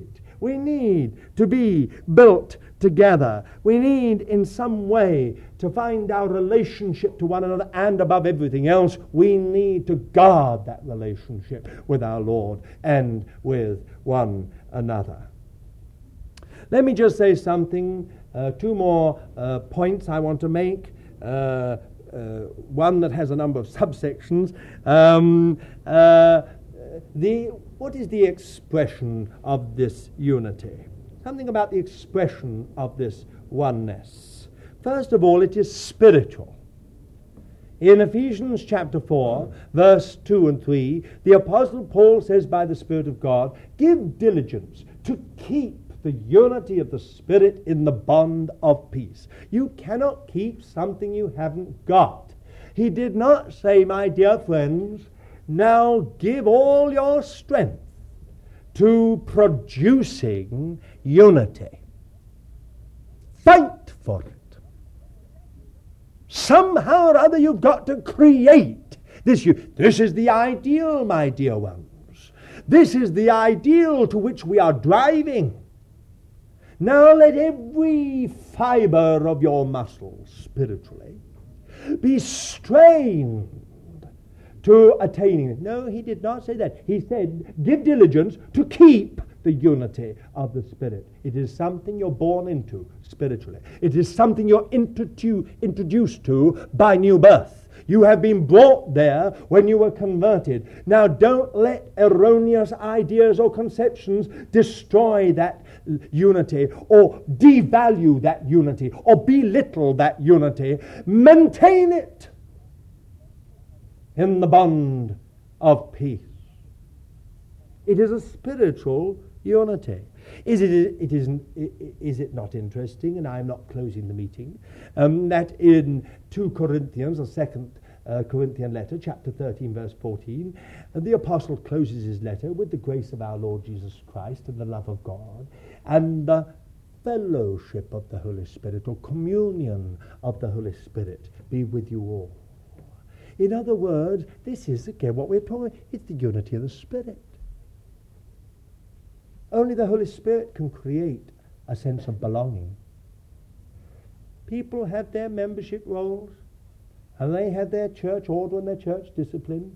We need to be built together. We need in some way to find our relationship to one another, and above everything else, we need to guard that relationship with our Lord and with one another. Let me just say something, uh, two more uh, points I want to make. Uh, uh, one that has a number of subsections. Um, uh, the what is the expression of this unity? Something about the expression of this oneness. First of all, it is spiritual. In Ephesians chapter four, verse two and three, the Apostle Paul says by the Spirit of God, give diligence to keep the unity of the Spirit in the bond of peace. You cannot keep something you haven't got. He did not say, my dear friends, now give all your strength to producing unity. Fight for it. Somehow or other you've got to create this. This is the ideal, my dear ones. This is the ideal to which we are driving. Now let every fiber of your muscles spiritually be strained to attaining it. No, he did not say that. He said, give diligence to keep the unity of the Spirit. It is something you're born into spiritually. It is something you're introdu- introduced to by new birth. You have been brought there when you were converted. Now don't let erroneous ideas or conceptions destroy that unity or devalue that unity or belittle that unity. Maintain it in the bond of peace. It is a spiritual unity. Is it, it isn't, is it not interesting, and I'm not closing the meeting, um, that in two Corinthians, the second uh, Corinthian letter, chapter thirteen, verse fourteen, uh, the apostle closes his letter with the grace of our Lord Jesus Christ and the love of God and the fellowship of the Holy Spirit, or communion of the Holy Spirit, be with you all. In other words, this is again what we're talking, it's the unity of the Spirit. Only the Holy Spirit can create a sense of belonging. People have their membership roles, and they have their church order and their church discipline,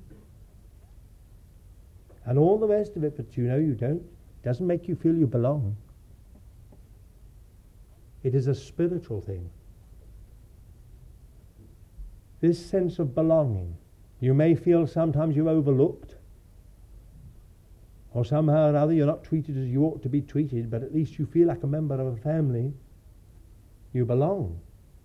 and all the rest of it, but you know you don't. It doesn't make you feel you belong. It is a spiritual thing. This sense of belonging. You may feel sometimes you're overlooked, or somehow or other you're not treated as you ought to be treated, but at least you feel like a member of a family. You belong.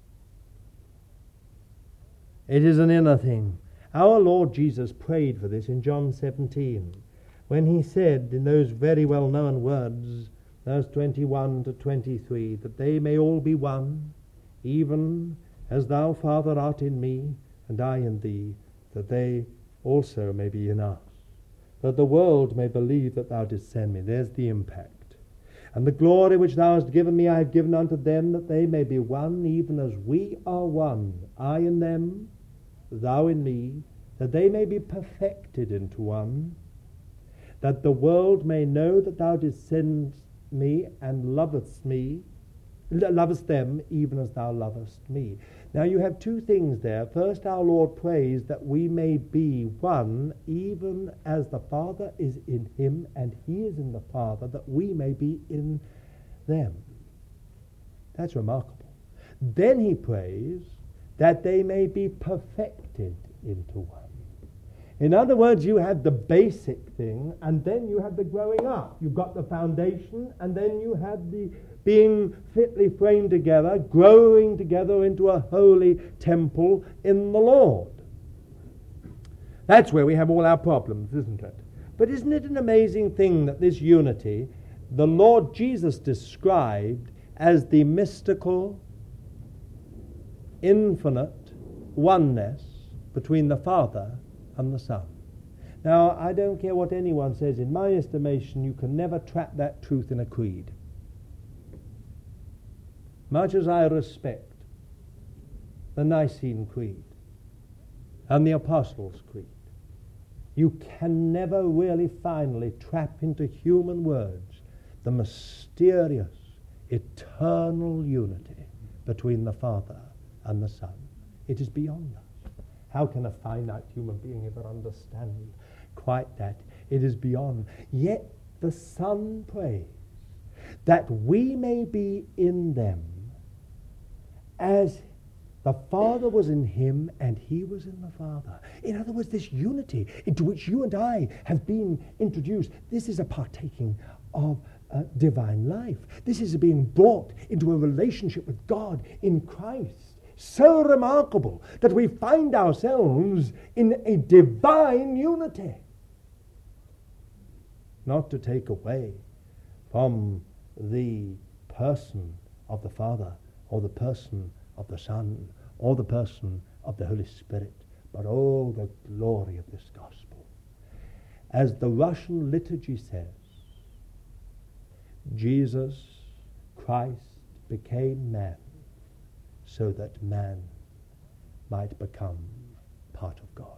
It is an inner thing. Our Lord Jesus prayed for this in John seventeen, when he said in those very well-known words, verse twenty-one to twenty-three, that they may all be one, even as thou, Father, art in me, and I in thee, that they also may be in us, that the world may believe that thou didst send me. There's the impact. And the glory which thou hast given me I have given unto them, that they may be one, even as we are one, I in them, thou in me, that they may be perfected into one, that the world may know that thou didst send me and lovest me, lovest them even as thou lovest me. Now you have two things there. First, our Lord prays that we may be one, even as the Father is in him and he is in the Father, that we may be in them. That's remarkable. Then he prays that they may be perfected into one. In other words, you have the basic thing, and then you have the growing up. You've got the foundation, and then you have the being fitly framed together, growing together into a holy temple in the Lord. That's where we have all our problems, isn't it? But isn't it an amazing thing that this unity, the Lord Jesus described as the mystical, infinite oneness between the Father and the Son. Now, I don't care what anyone says. In my estimation, you can never trap that truth in a creed. Much as I respect the Nicene Creed and the Apostles' Creed, you can never really finally trap into human words the mysterious, eternal unity between the Father and the Son. It is beyond us. How can a finite human being ever understand quite that? It is beyond. Yet the Son prays that we may be in them as the Father was in him and he was in the Father. In other words, this unity into which you and I have been introduced, this is a partaking of uh, divine life. This is being brought into a relationship with God in Christ. So remarkable that we find ourselves in a divine unity. Not to take away from the person of the Father or the person of the Son or the person of the Holy Spirit, but oh, the glory of this gospel. As the Russian liturgy says, Jesus Christ became man so that man might become part of God.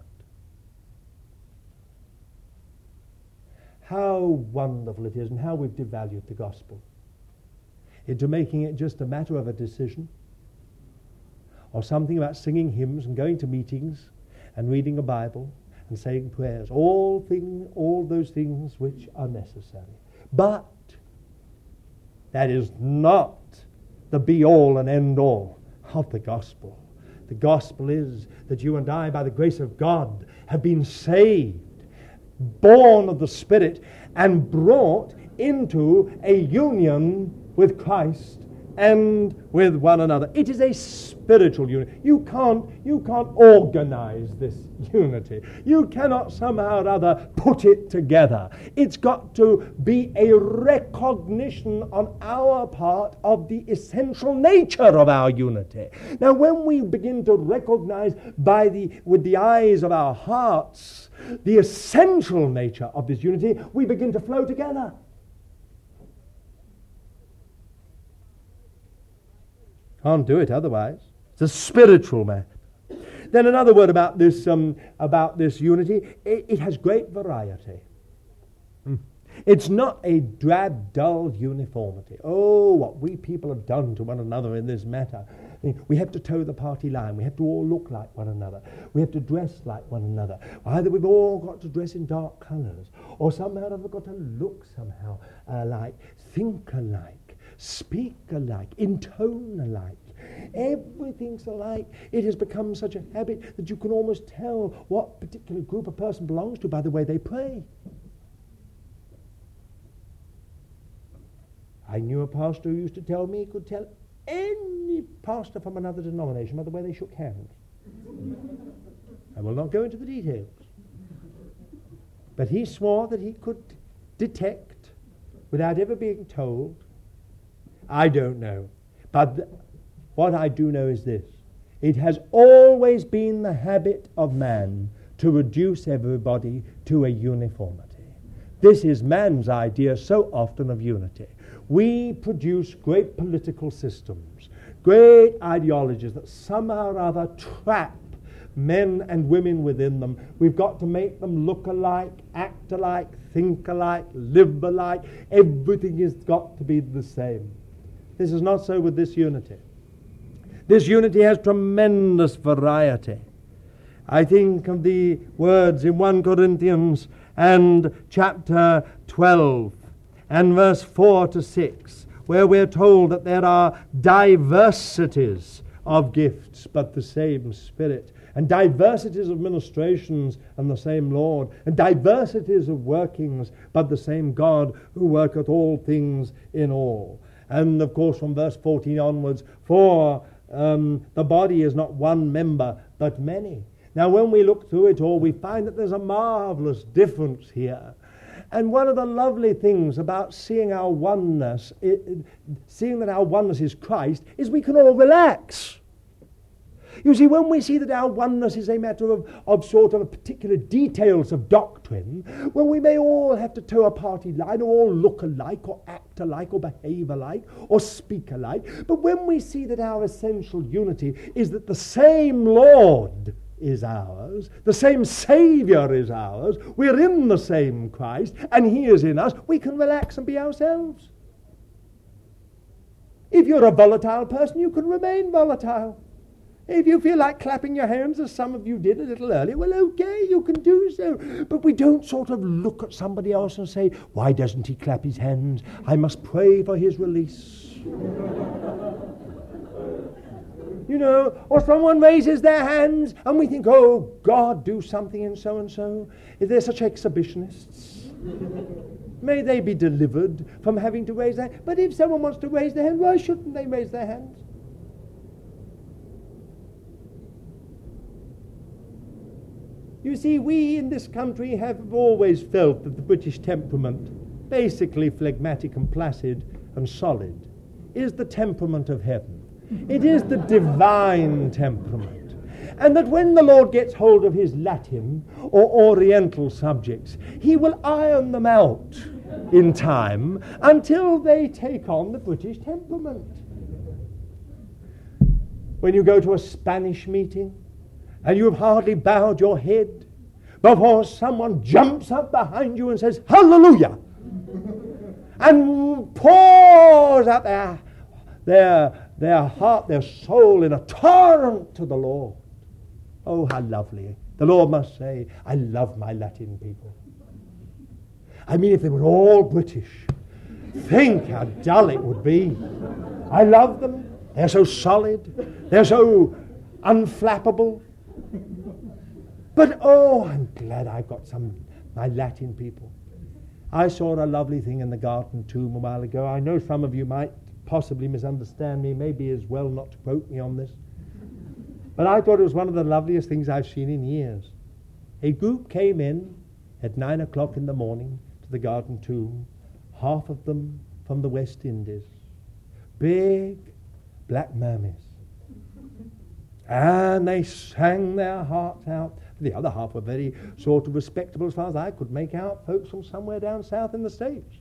How wonderful it is, and how we've devalued the gospel into making it just a matter of a decision, or something about singing hymns and going to meetings and reading a Bible and saying prayers, all things, all those things which are necessary. But that is not the be-all and end-all of the gospel. The gospel is that you and I, by the grace of God, have been saved, born of the Spirit, and brought into a union with Christ and with one another. It is a spiritual unity. You can't, you can't organize this unity. You cannot somehow or other put it together. It's got to be a recognition on our part of the essential nature of our unity. Now, when we begin to recognize by the with the eyes of our hearts the essential nature of this unity, we begin to flow together. Can't do it otherwise. It's a spiritual matter. Then another word about this um, about this unity. It, it has great variety. Mm. It's not a drab, dull uniformity. Oh, what we people have done to one another in this matter. I mean, we have to toe the party line. We have to all look like one another. We have to dress like one another. Either we've all got to dress in dark colours, or somehow we've got to look somehow uh, like, think alike, speak alike, intone alike. Everything's alike. It has become such a habit that you can almost tell what particular group a person belongs to by the way they pray. I knew a pastor who used to tell me he could tell any pastor from another denomination by the way they shook hands. I will not go into the details. But he swore that he could detect, without ever being told. I don't know. But th- what I do know is this. It has always been the habit of man to reduce everybody to a uniformity. This is man's idea so often of unity. We produce great political systems, great ideologies that somehow or other trap men and women within them. We've got to make them look alike, act alike, think alike, live alike. Everything has got to be the same. This is not so with this unity. This unity has tremendous variety. I think of the words in First Corinthians and chapter twelve and verse four to six, where we're told that there are diversities of gifts, but the same Spirit, and diversities of ministrations and the same Lord, and diversities of workings, but the same God who worketh all things in all. And of course from verse fourteen onwards, for um, the body is not one member, but many. Now when we look through it all, we find that there's a marvelous difference here. And one of the lovely things about seeing our oneness, it, seeing that our oneness is Christ, is we can all relax. You see, when we see that our oneness is a matter of, of sort of particular details of doctrine, when we may all have to toe a party line, or all look alike, or act alike, or behave alike, or speak alike, but when we see that our essential unity is that the same Lord is ours, the same Savior is ours, we're in the same Christ, and He is in us, we can relax and be ourselves. If you're a volatile person, you can remain volatile. If you feel like clapping your hands, as some of you did a little earlier, well, okay, you can do so. But we don't sort of look at somebody else and say, why doesn't he clap his hands? I must pray for his release. You know, or someone raises their hands and we think, oh, God, do something in so-and-so. If they're such exhibitionists, may they be delivered from having to raise their hand. But if someone wants to raise their hand, why shouldn't they raise their hands? You see, we in this country have always felt that the British temperament, basically phlegmatic and placid and solid, is the temperament of heaven. It is the divine temperament. And that when the Lord gets hold of his Latin or Oriental subjects, he will iron them out in time until they take on the British temperament. When you go to a Spanish meeting, and you have hardly bowed your head before someone jumps up behind you and says, hallelujah, and pours out their, their, their heart, their soul in a torrent to the Lord. Oh, how lovely. The Lord must say, I love my Latin people. I mean, if they were all British, think how dull it would be. I love them. They're so solid. They're so unflappable. But, oh, I'm glad I've got some, my Latin people. I saw a lovely thing in the Garden Tomb a while ago. I know some of you might possibly misunderstand me, maybe as well not to quote me on this. But I thought it was one of the loveliest things I've seen in years. A group came in at nine o'clock in the morning to the Garden Tomb, half of them from the West Indies. Big black mammies. And they sang their hearts out. The other half were very sort of respectable, as far as I could make out, folks from somewhere down south in the States.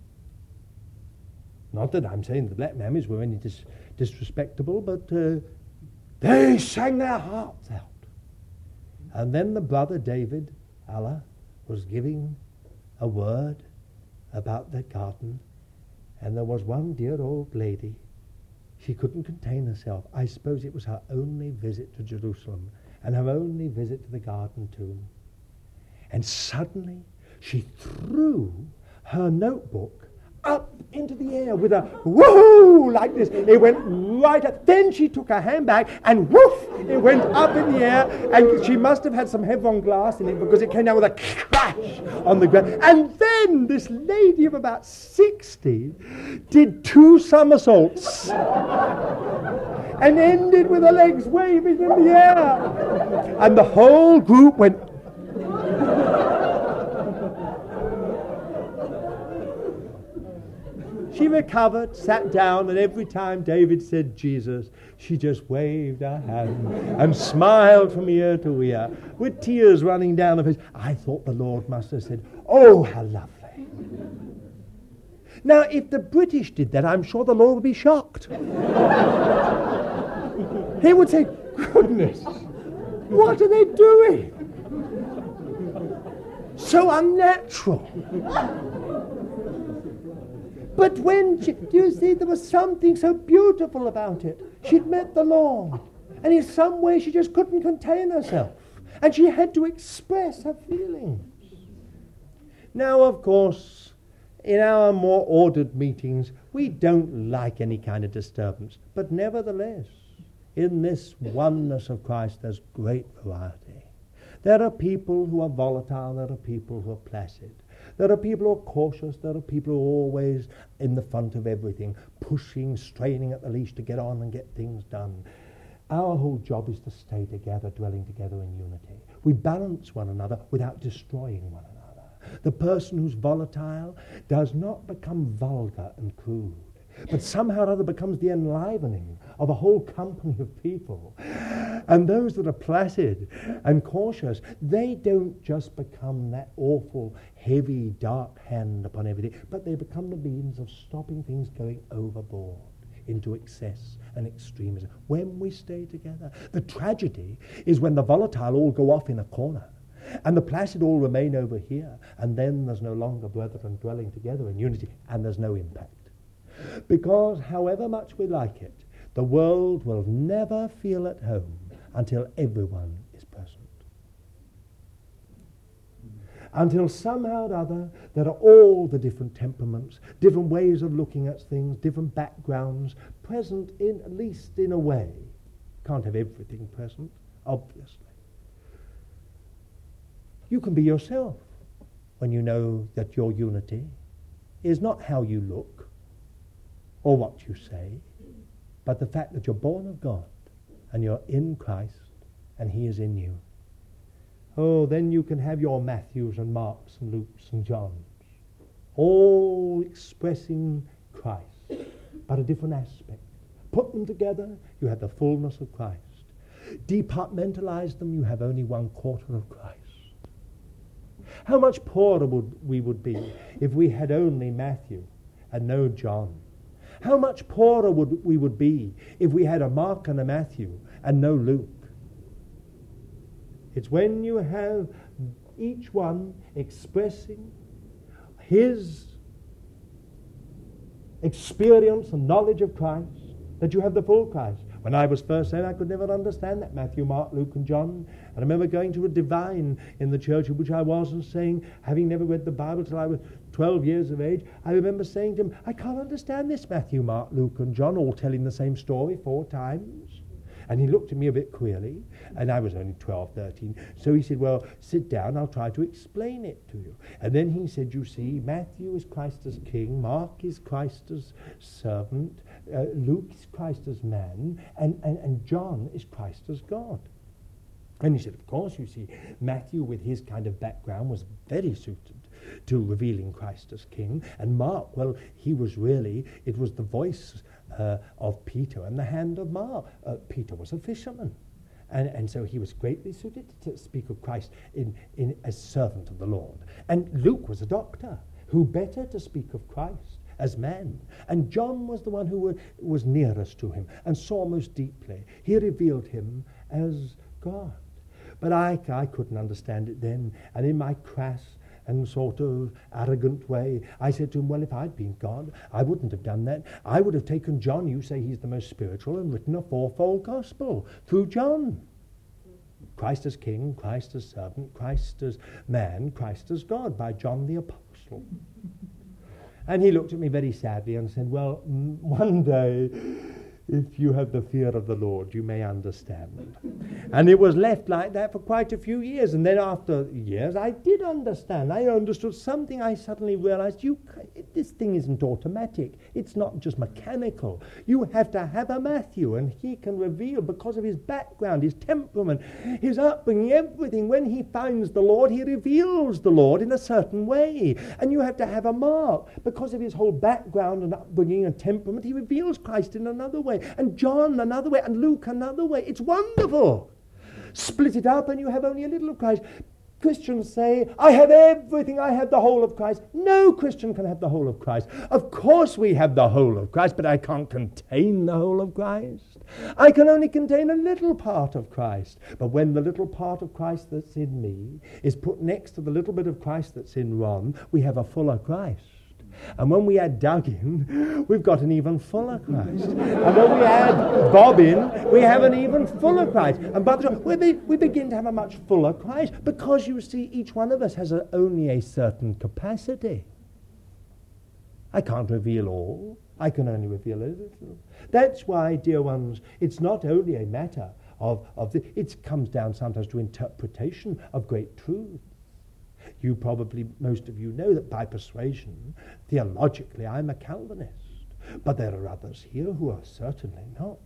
Not that I'm saying the black mammies were any dis- disrespectable, but uh, they sang their hearts out. And then the brother David, Allah, was giving a word about the garden, and there was one dear old lady. She couldn't contain herself. I suppose it was her only visit to Jerusalem and her only visit to the Garden Tomb. And suddenly she threw her notebook up into the air with a woohoo like this. It went right up. Then she took her handbag and woof, it went up in the air, and she must have had some Hevron glass in it because it came down with a crash on the ground. And then this lady of about sixty did two somersaults and ended with her legs waving in the air. And the whole group went. She recovered, sat down, and every time David said Jesus, she just waved her hand and smiled from ear to ear with tears running down her face. I thought the Lord must have said, oh, how lovely. Now, if the British did that, I'm sure the Lord would be shocked. He would say, goodness, what are they doing? So unnatural. But when she, do you see, there was something so beautiful about it. She'd met the Lord, and in some way she just couldn't contain herself, and she had to express her feelings. Now, of course, in our more ordered meetings, we don't like any kind of disturbance, but nevertheless, in this oneness of Christ, there's great variety. There are people who are volatile, there are people who are placid. There are people who are cautious, there are people who are always in the front of everything, pushing, straining at the leash to get on and get things done. Our whole job is to stay together, dwelling together in unity. We balance one another without destroying one another. The person who's volatile does not become vulgar and crude, but somehow or other becomes the enlivening of a whole company of people. And those that are placid and cautious, they don't just become that awful, heavy, dark hand upon everything, but they become the means of stopping things going overboard into excess and extremism. When we stay together, the tragedy is when the volatile all go off in a corner and the placid all remain over here, and then there's no longer brethren dwelling together in unity, and there's no impact. Because however much we like it, the world will never feel at home until everyone is present. Until somehow or other there are all the different temperaments, different ways of looking at things, different backgrounds present in, at least in a way. Can't have everything present, obviously. You can be yourself when you know that your unity is not how you look or what you say, but the fact that you're born of God and you're in Christ and he is in you. Oh, then you can have your Matthews and Marks and Lukes and Johns, all expressing Christ, but a different aspect. Put them together, you have the fullness of Christ. Departmentalize them, you have only one quarter of Christ. How much poorer would we would be if we had only Matthew and no John? How much poorer would we would be if we had a Mark and a Matthew and no Luke? It's when you have each one expressing his experience and knowledge of Christ that you have the full Christ. When I was first saved, I could never understand that Matthew, Mark, Luke, and John. And I remember going to a divine in the church in which I was and saying, having never read the Bible till I was twelve years of age, I remember saying to him, I can't understand this Matthew, Mark, Luke, and John all telling the same story four times. And he looked at me a bit queerly, and I was only twelve, thirteen. So he said, well, sit down, I'll try to explain it to you. And then he said, you see, Matthew is Christ as king, Mark is Christ as servant, uh, Luke is Christ as man, and, and, and John is Christ as God. And he said, of course, you see, Matthew with his kind of background was very suited to revealing Christ as king. And Mark, well, he was really, it was the voice uh, of Peter and the hand of Mark. Uh, Peter was a fisherman. And, and so he was greatly suited to speak of Christ in, in as servant of the Lord. And Luke was a doctor. Who better to speak of Christ as man? And John was the one who were, was nearest to him and saw most deeply. He revealed him as God. But I, I couldn't understand it then. And in my crass and sort of arrogant way, I said to him, well, if I'd been God, I wouldn't have done that. I would have taken John, you say he's the most spiritual, and written a fourfold gospel through John. Christ as king, Christ as servant, Christ as man, Christ as God, by John the Apostle. And he looked at me very sadly and said, well, m- one day, if you have the fear of the Lord, you may understand. And it was left like that for quite a few years. And then after years, I did understand. I understood something. I suddenly realized, you, this thing isn't automatic. It's not just mechanical. You have to have a Matthew, and he can reveal, because of his background, his temperament, his upbringing, everything. When he finds the Lord, he reveals the Lord in a certain way. And you have to have a Mark. Because of his whole background and upbringing and temperament, he reveals Christ in another way. And John another way, and Luke another way. It's wonderful. Split it up and you have only a little of Christ. Christians say, I have everything, I have the whole of Christ. No Christian can have the whole of Christ. Of course we have the whole of Christ, but I can't contain the whole of Christ. I can only contain a little part of Christ. But when the little part of Christ that's in me is put next to the little bit of Christ that's in Ron, we have a fuller Christ. And when we add Doug in, we've got an even fuller Christ. And when we add Bob in, we have an even fuller Christ. And by the time we, be, we begin to have a much fuller Christ, because you see, each one of us has a, only a certain capacity. I can't reveal all. I can only reveal a little. That's why, dear ones, it's not only a matter of, of the, it comes down sometimes to interpretation of great truth. You probably, most of you know that by persuasion, theologically, I'm a Calvinist. But there are others here who are certainly not.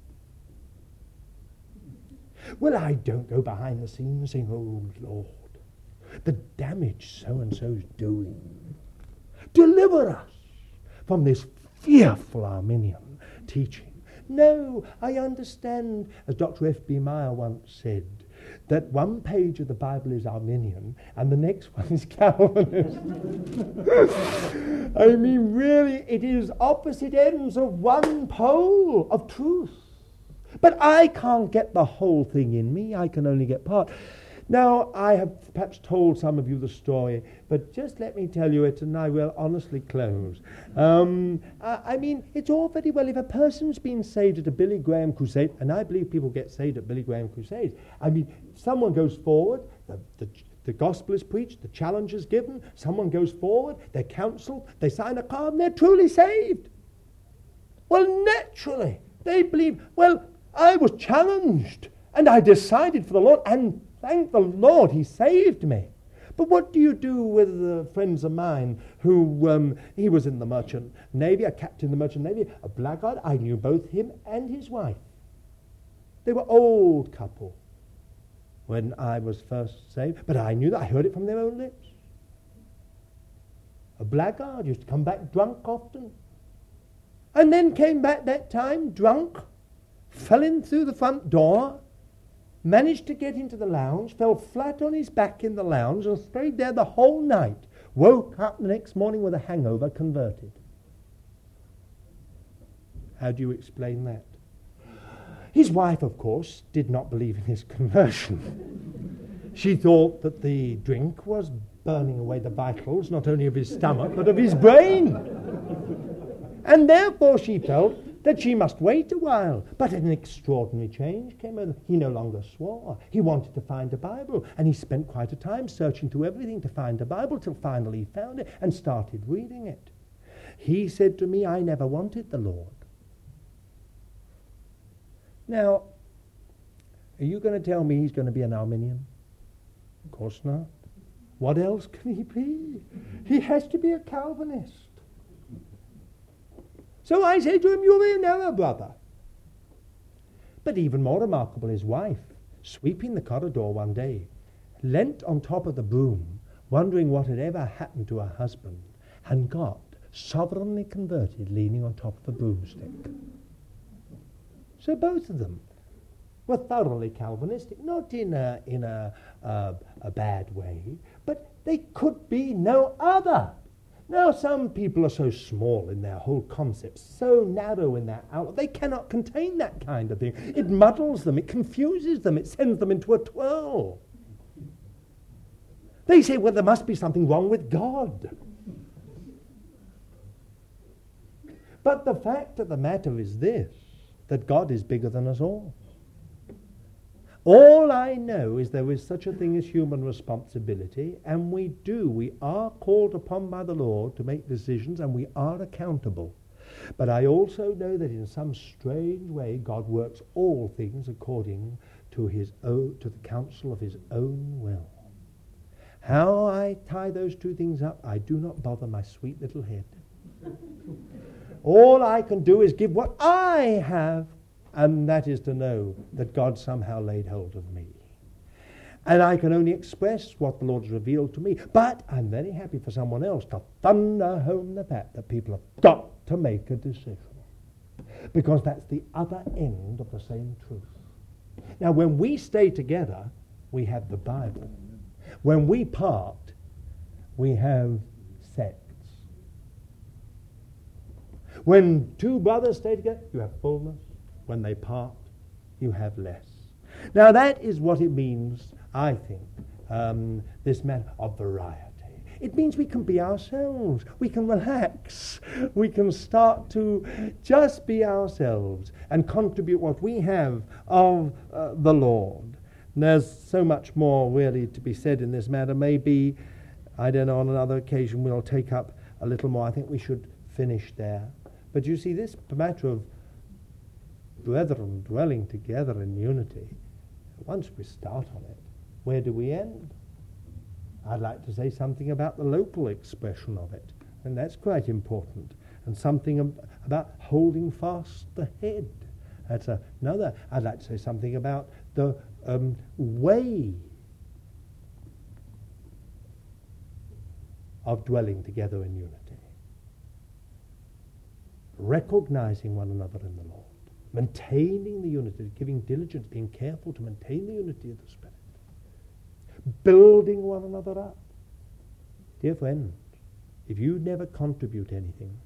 Well, I don't go behind the scenes saying, oh, Lord, the damage so-and-so's doing. Deliver us from this fearful Arminian teaching. No, I understand, as Doctor F B Meyer once said, that one page of the Bible is Arminian and the next one is Calvinist. I mean, really, it is opposite ends of one pole of truth. But I can't get the whole thing in me. I can only get part. Now, I have perhaps told some of you the story, but just let me tell you it, and I will honestly close. Um, I, I mean, it's all very well if a person's been saved at a Billy Graham crusade, and I believe people get saved at Billy Graham crusades. I mean, someone goes forward, the, the, the gospel is preached, the challenge is given, someone goes forward, they're counseled, they sign a card, and they're truly saved. Well, naturally, they believe, well, I was challenged, and I decided for the Lord, and thank the Lord, he saved me. But what do you do with uh, friends of mine who, um, he was in the Merchant Navy, a captain in the Merchant Navy, a blackguard. I knew both him and his wife. They were old couple when I was first saved, but I knew that. I heard it from their own lips. A blackguard used to come back drunk often, and then came back that time drunk, fell in through the front door, managed to get into the lounge, fell flat on his back in the lounge and stayed there the whole night. Woke up the next morning with a hangover, converted. How do you explain that? His wife, of course, did not believe in his conversion. She thought that the drink was burning away the vitals, not only of his stomach, but of his brain. And therefore she felt that she must wait a while. But an extraordinary change came over. He no longer swore. He wanted to find a Bible, and he spent quite a time searching through everything to find a Bible, till finally he found it and started reading it. He said to me, I never wanted the Lord. Now, are you going to tell me he's going to be an Arminian? Of course not. What else can he be? He has to be a Calvinist. So I say to him, you will never, brother. But even more remarkable, his wife, sweeping the corridor one day, leant on top of the broom, wondering what had ever happened to her husband, and got sovereignly converted leaning on top of a broomstick. So both of them were thoroughly Calvinistic, not in a, in a, uh, a bad way, but they could be no other. Now, some people are so small in their whole concept, so narrow in their outlook, they cannot contain that kind of thing. It muddles them, it confuses them, it sends them into a twirl. They say, well, there must be something wrong with God. But the fact of the matter is this, that God is bigger than us all. All I know is there is such a thing as human responsibility, and we do. We are called upon by the Lord to make decisions, and we are accountable. But I also know that in some strange way God works all things according to his own, to the counsel of his own will. How I tie those two things up, I do not bother my sweet little head. All I can do is give what I have, and that is to know that God somehow laid hold of me. And I can only express what the Lord has revealed to me. But I'm very happy for someone else to thunder home the fact that people have got to make a decision. Because that's the other end of the same truth. Now, when we stay together, we have the Bible. When we part, we have sects. When two brothers stay together, you have fullness. When they part, you have less. Now that is what it means, I think, um, this matter of variety. It means we can be ourselves. We can relax. We can start to just be ourselves and contribute what we have of uh, the Lord. And there's so much more really to be said in this matter. Maybe, I don't know, on another occasion we'll take up a little more. I think we should finish there. But you see, this matter of brethren dwelling together in unity, once we start on it, where do we end? I'd like to say something about the local expression of it, and that's quite important, and something ab- about holding fast the head. That's a, another. I'd like to say something about the um, way of dwelling together in unity. Recognizing one another in the Lord. Maintaining the unity, giving diligence, being careful to maintain the unity of the Spirit. Building one another up. Dear friends, if you never contribute anything,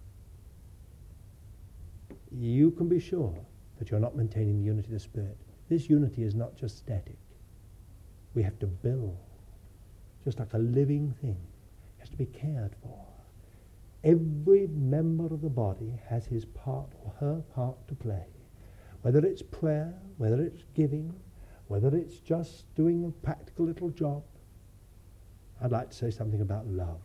you can be sure that you're not maintaining the unity of the Spirit. This unity is not just static. we have to build. Just like a living thing. It has to be cared for. Every member of the body has his part or her part to play. Whether it's prayer, whether it's giving, whether it's just doing a practical little job. I'd like to say something about love.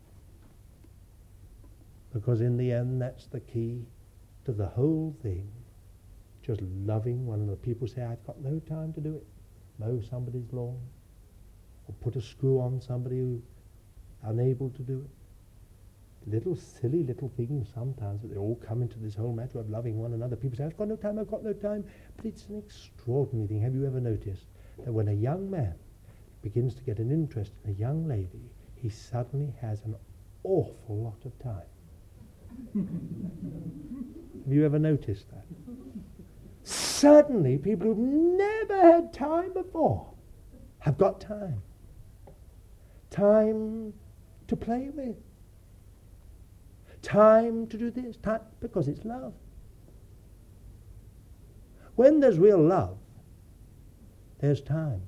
Because in the end, that's the key to the whole thing. Just loving one another. People say, I've got no time to do it. Mow somebody's lawn. Or put a screw on somebody who's unable to do it. Little silly little things sometimes, but they all come into this whole matter of loving one another. People say, I've got no time, I've got no time. But it's an extraordinary thing. Have you ever noticed that when a young man begins to get an interest in a young lady, he suddenly has an awful lot of time? Have you ever noticed that? Suddenly, people who've never had time before have got time. Time to play with. Time to do this. Time, because it's love. When there's real love, there's time.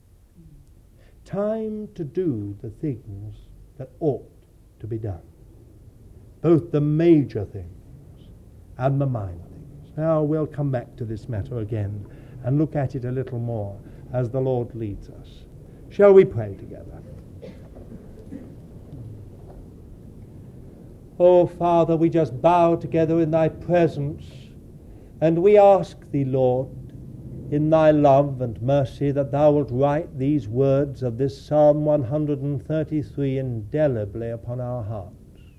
Time to do the things that ought to be done. Both the major things and the minor things. Now we'll come back to this matter again and look at it a little more as the Lord leads us. Shall we pray together? Oh, Father, we just bow together in thy presence, and we ask thee, Lord, in thy love and mercy, that thou wilt write these words of this Psalm one thirty-three indelibly upon our hearts.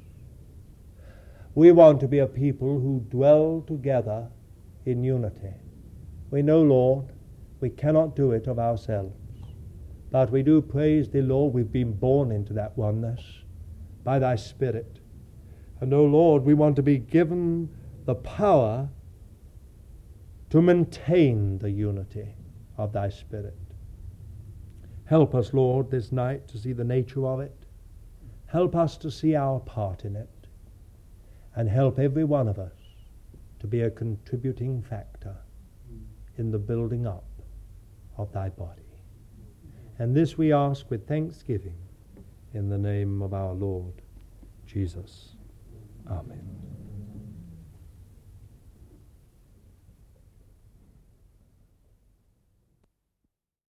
We want to be a people who dwell together in unity. We know, Lord, we cannot do it of ourselves, but we do praise thee, Lord, we've been born into that oneness by thy Spirit. And, oh Lord, we want to be given the power to maintain the unity of thy Spirit. Help us, Lord, this night to see the nature of it. Help us to see our part in it. And help every one of us to be a contributing factor in the building up of thy body. And this we ask with thanksgiving in the name of our Lord Jesus. Amen.